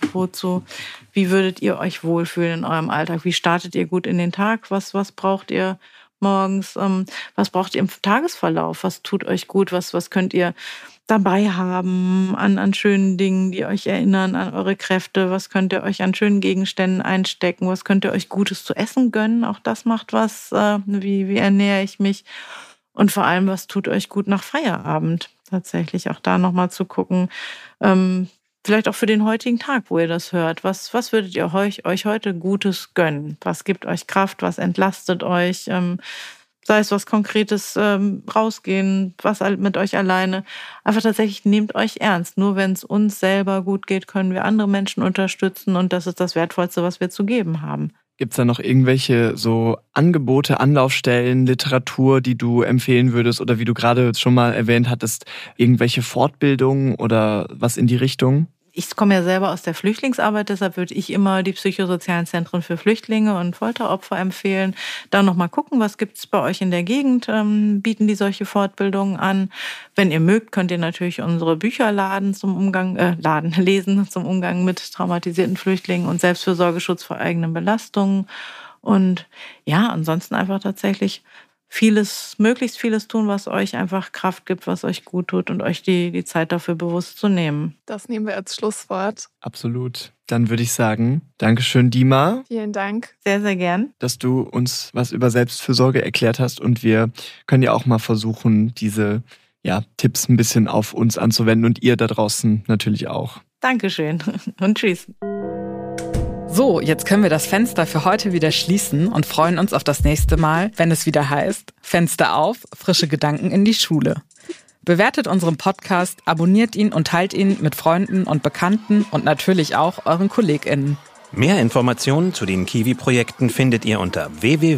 Wie würdet ihr euch wohlfühlen in eurem Alltag? Wie startet ihr gut in den Tag? Was braucht ihr morgens? Was braucht ihr im Tagesverlauf? Was tut euch gut? Was könnt ihr dabei haben an schönen Dingen, die euch erinnern an eure Kräfte? Was könnt ihr euch an schönen Gegenständen einstecken? Was könnt ihr euch Gutes zu essen gönnen? Auch das macht was. Wie ernähre ich mich? Und vor allem, was tut euch gut nach Feierabend? Tatsächlich auch da nochmal zu gucken. Vielleicht auch für den heutigen Tag, wo ihr das hört. Was würdet ihr euch heute Gutes gönnen? Was gibt euch Kraft? Was entlastet euch? Sei es was Konkretes, rausgehen, was mit euch alleine. Einfach tatsächlich nehmt euch ernst. Nur wenn es uns selber gut geht, können wir andere Menschen unterstützen. Und das ist das Wertvollste, was wir zu geben haben. Gibt es da noch irgendwelche so Angebote, Anlaufstellen, Literatur, die du empfehlen würdest? Oder wie du gerade schon mal erwähnt hattest, irgendwelche Fortbildungen oder was in die Richtung? Ich komme ja selber aus der Flüchtlingsarbeit, deshalb würde ich immer die psychosozialen Zentren für Flüchtlinge und Folteropfer empfehlen. Da nochmal gucken, was gibt es bei euch in der Gegend, bieten die solche Fortbildungen an. Wenn ihr mögt, könnt ihr natürlich unsere Bücher lesen zum Umgang mit traumatisierten Flüchtlingen und Selbstfürsorgeschutz vor eigenen Belastungen. Und ja, ansonsten einfach tatsächlich möglichst vieles tun, was euch einfach Kraft gibt, was euch gut tut und euch die Zeit dafür bewusst zu nehmen. Das nehmen wir als Schlusswort. Absolut. Dann würde ich sagen, Dankeschön, Dima. Vielen Dank. Sehr, sehr gern. Dass du uns was über Selbstfürsorge erklärt hast und wir können ja auch mal versuchen, diese Tipps ein bisschen auf uns anzuwenden und ihr da draußen natürlich auch. Dankeschön und tschüss. So, jetzt können wir das Fenster für heute wieder schließen und freuen uns auf das nächste Mal, wenn es wieder heißt, Fenster auf, frische Gedanken in die Schule. Bewertet unseren Podcast, abonniert ihn und teilt ihn mit Freunden und Bekannten und natürlich auch euren KollegInnen. Mehr Informationen zu den Kiwi-Projekten findet ihr unter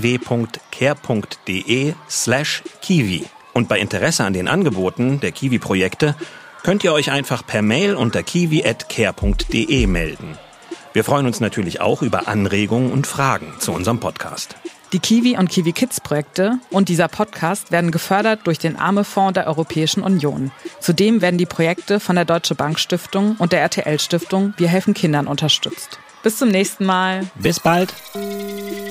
www.care.de/kiwi. Und bei Interesse an den Angeboten der Kiwi-Projekte könnt ihr euch einfach per Mail unter kiwi@care.de melden. Wir freuen uns natürlich auch über Anregungen und Fragen zu unserem Podcast. Die Kiwi und Kiwi Kids Projekte und dieser Podcast werden gefördert durch den Arme-Fonds der Europäischen Union. Zudem werden die Projekte von der Deutsche Bank Stiftung und der RTL Stiftung Wir helfen Kindern unterstützt. Bis zum nächsten Mal. Bis bald.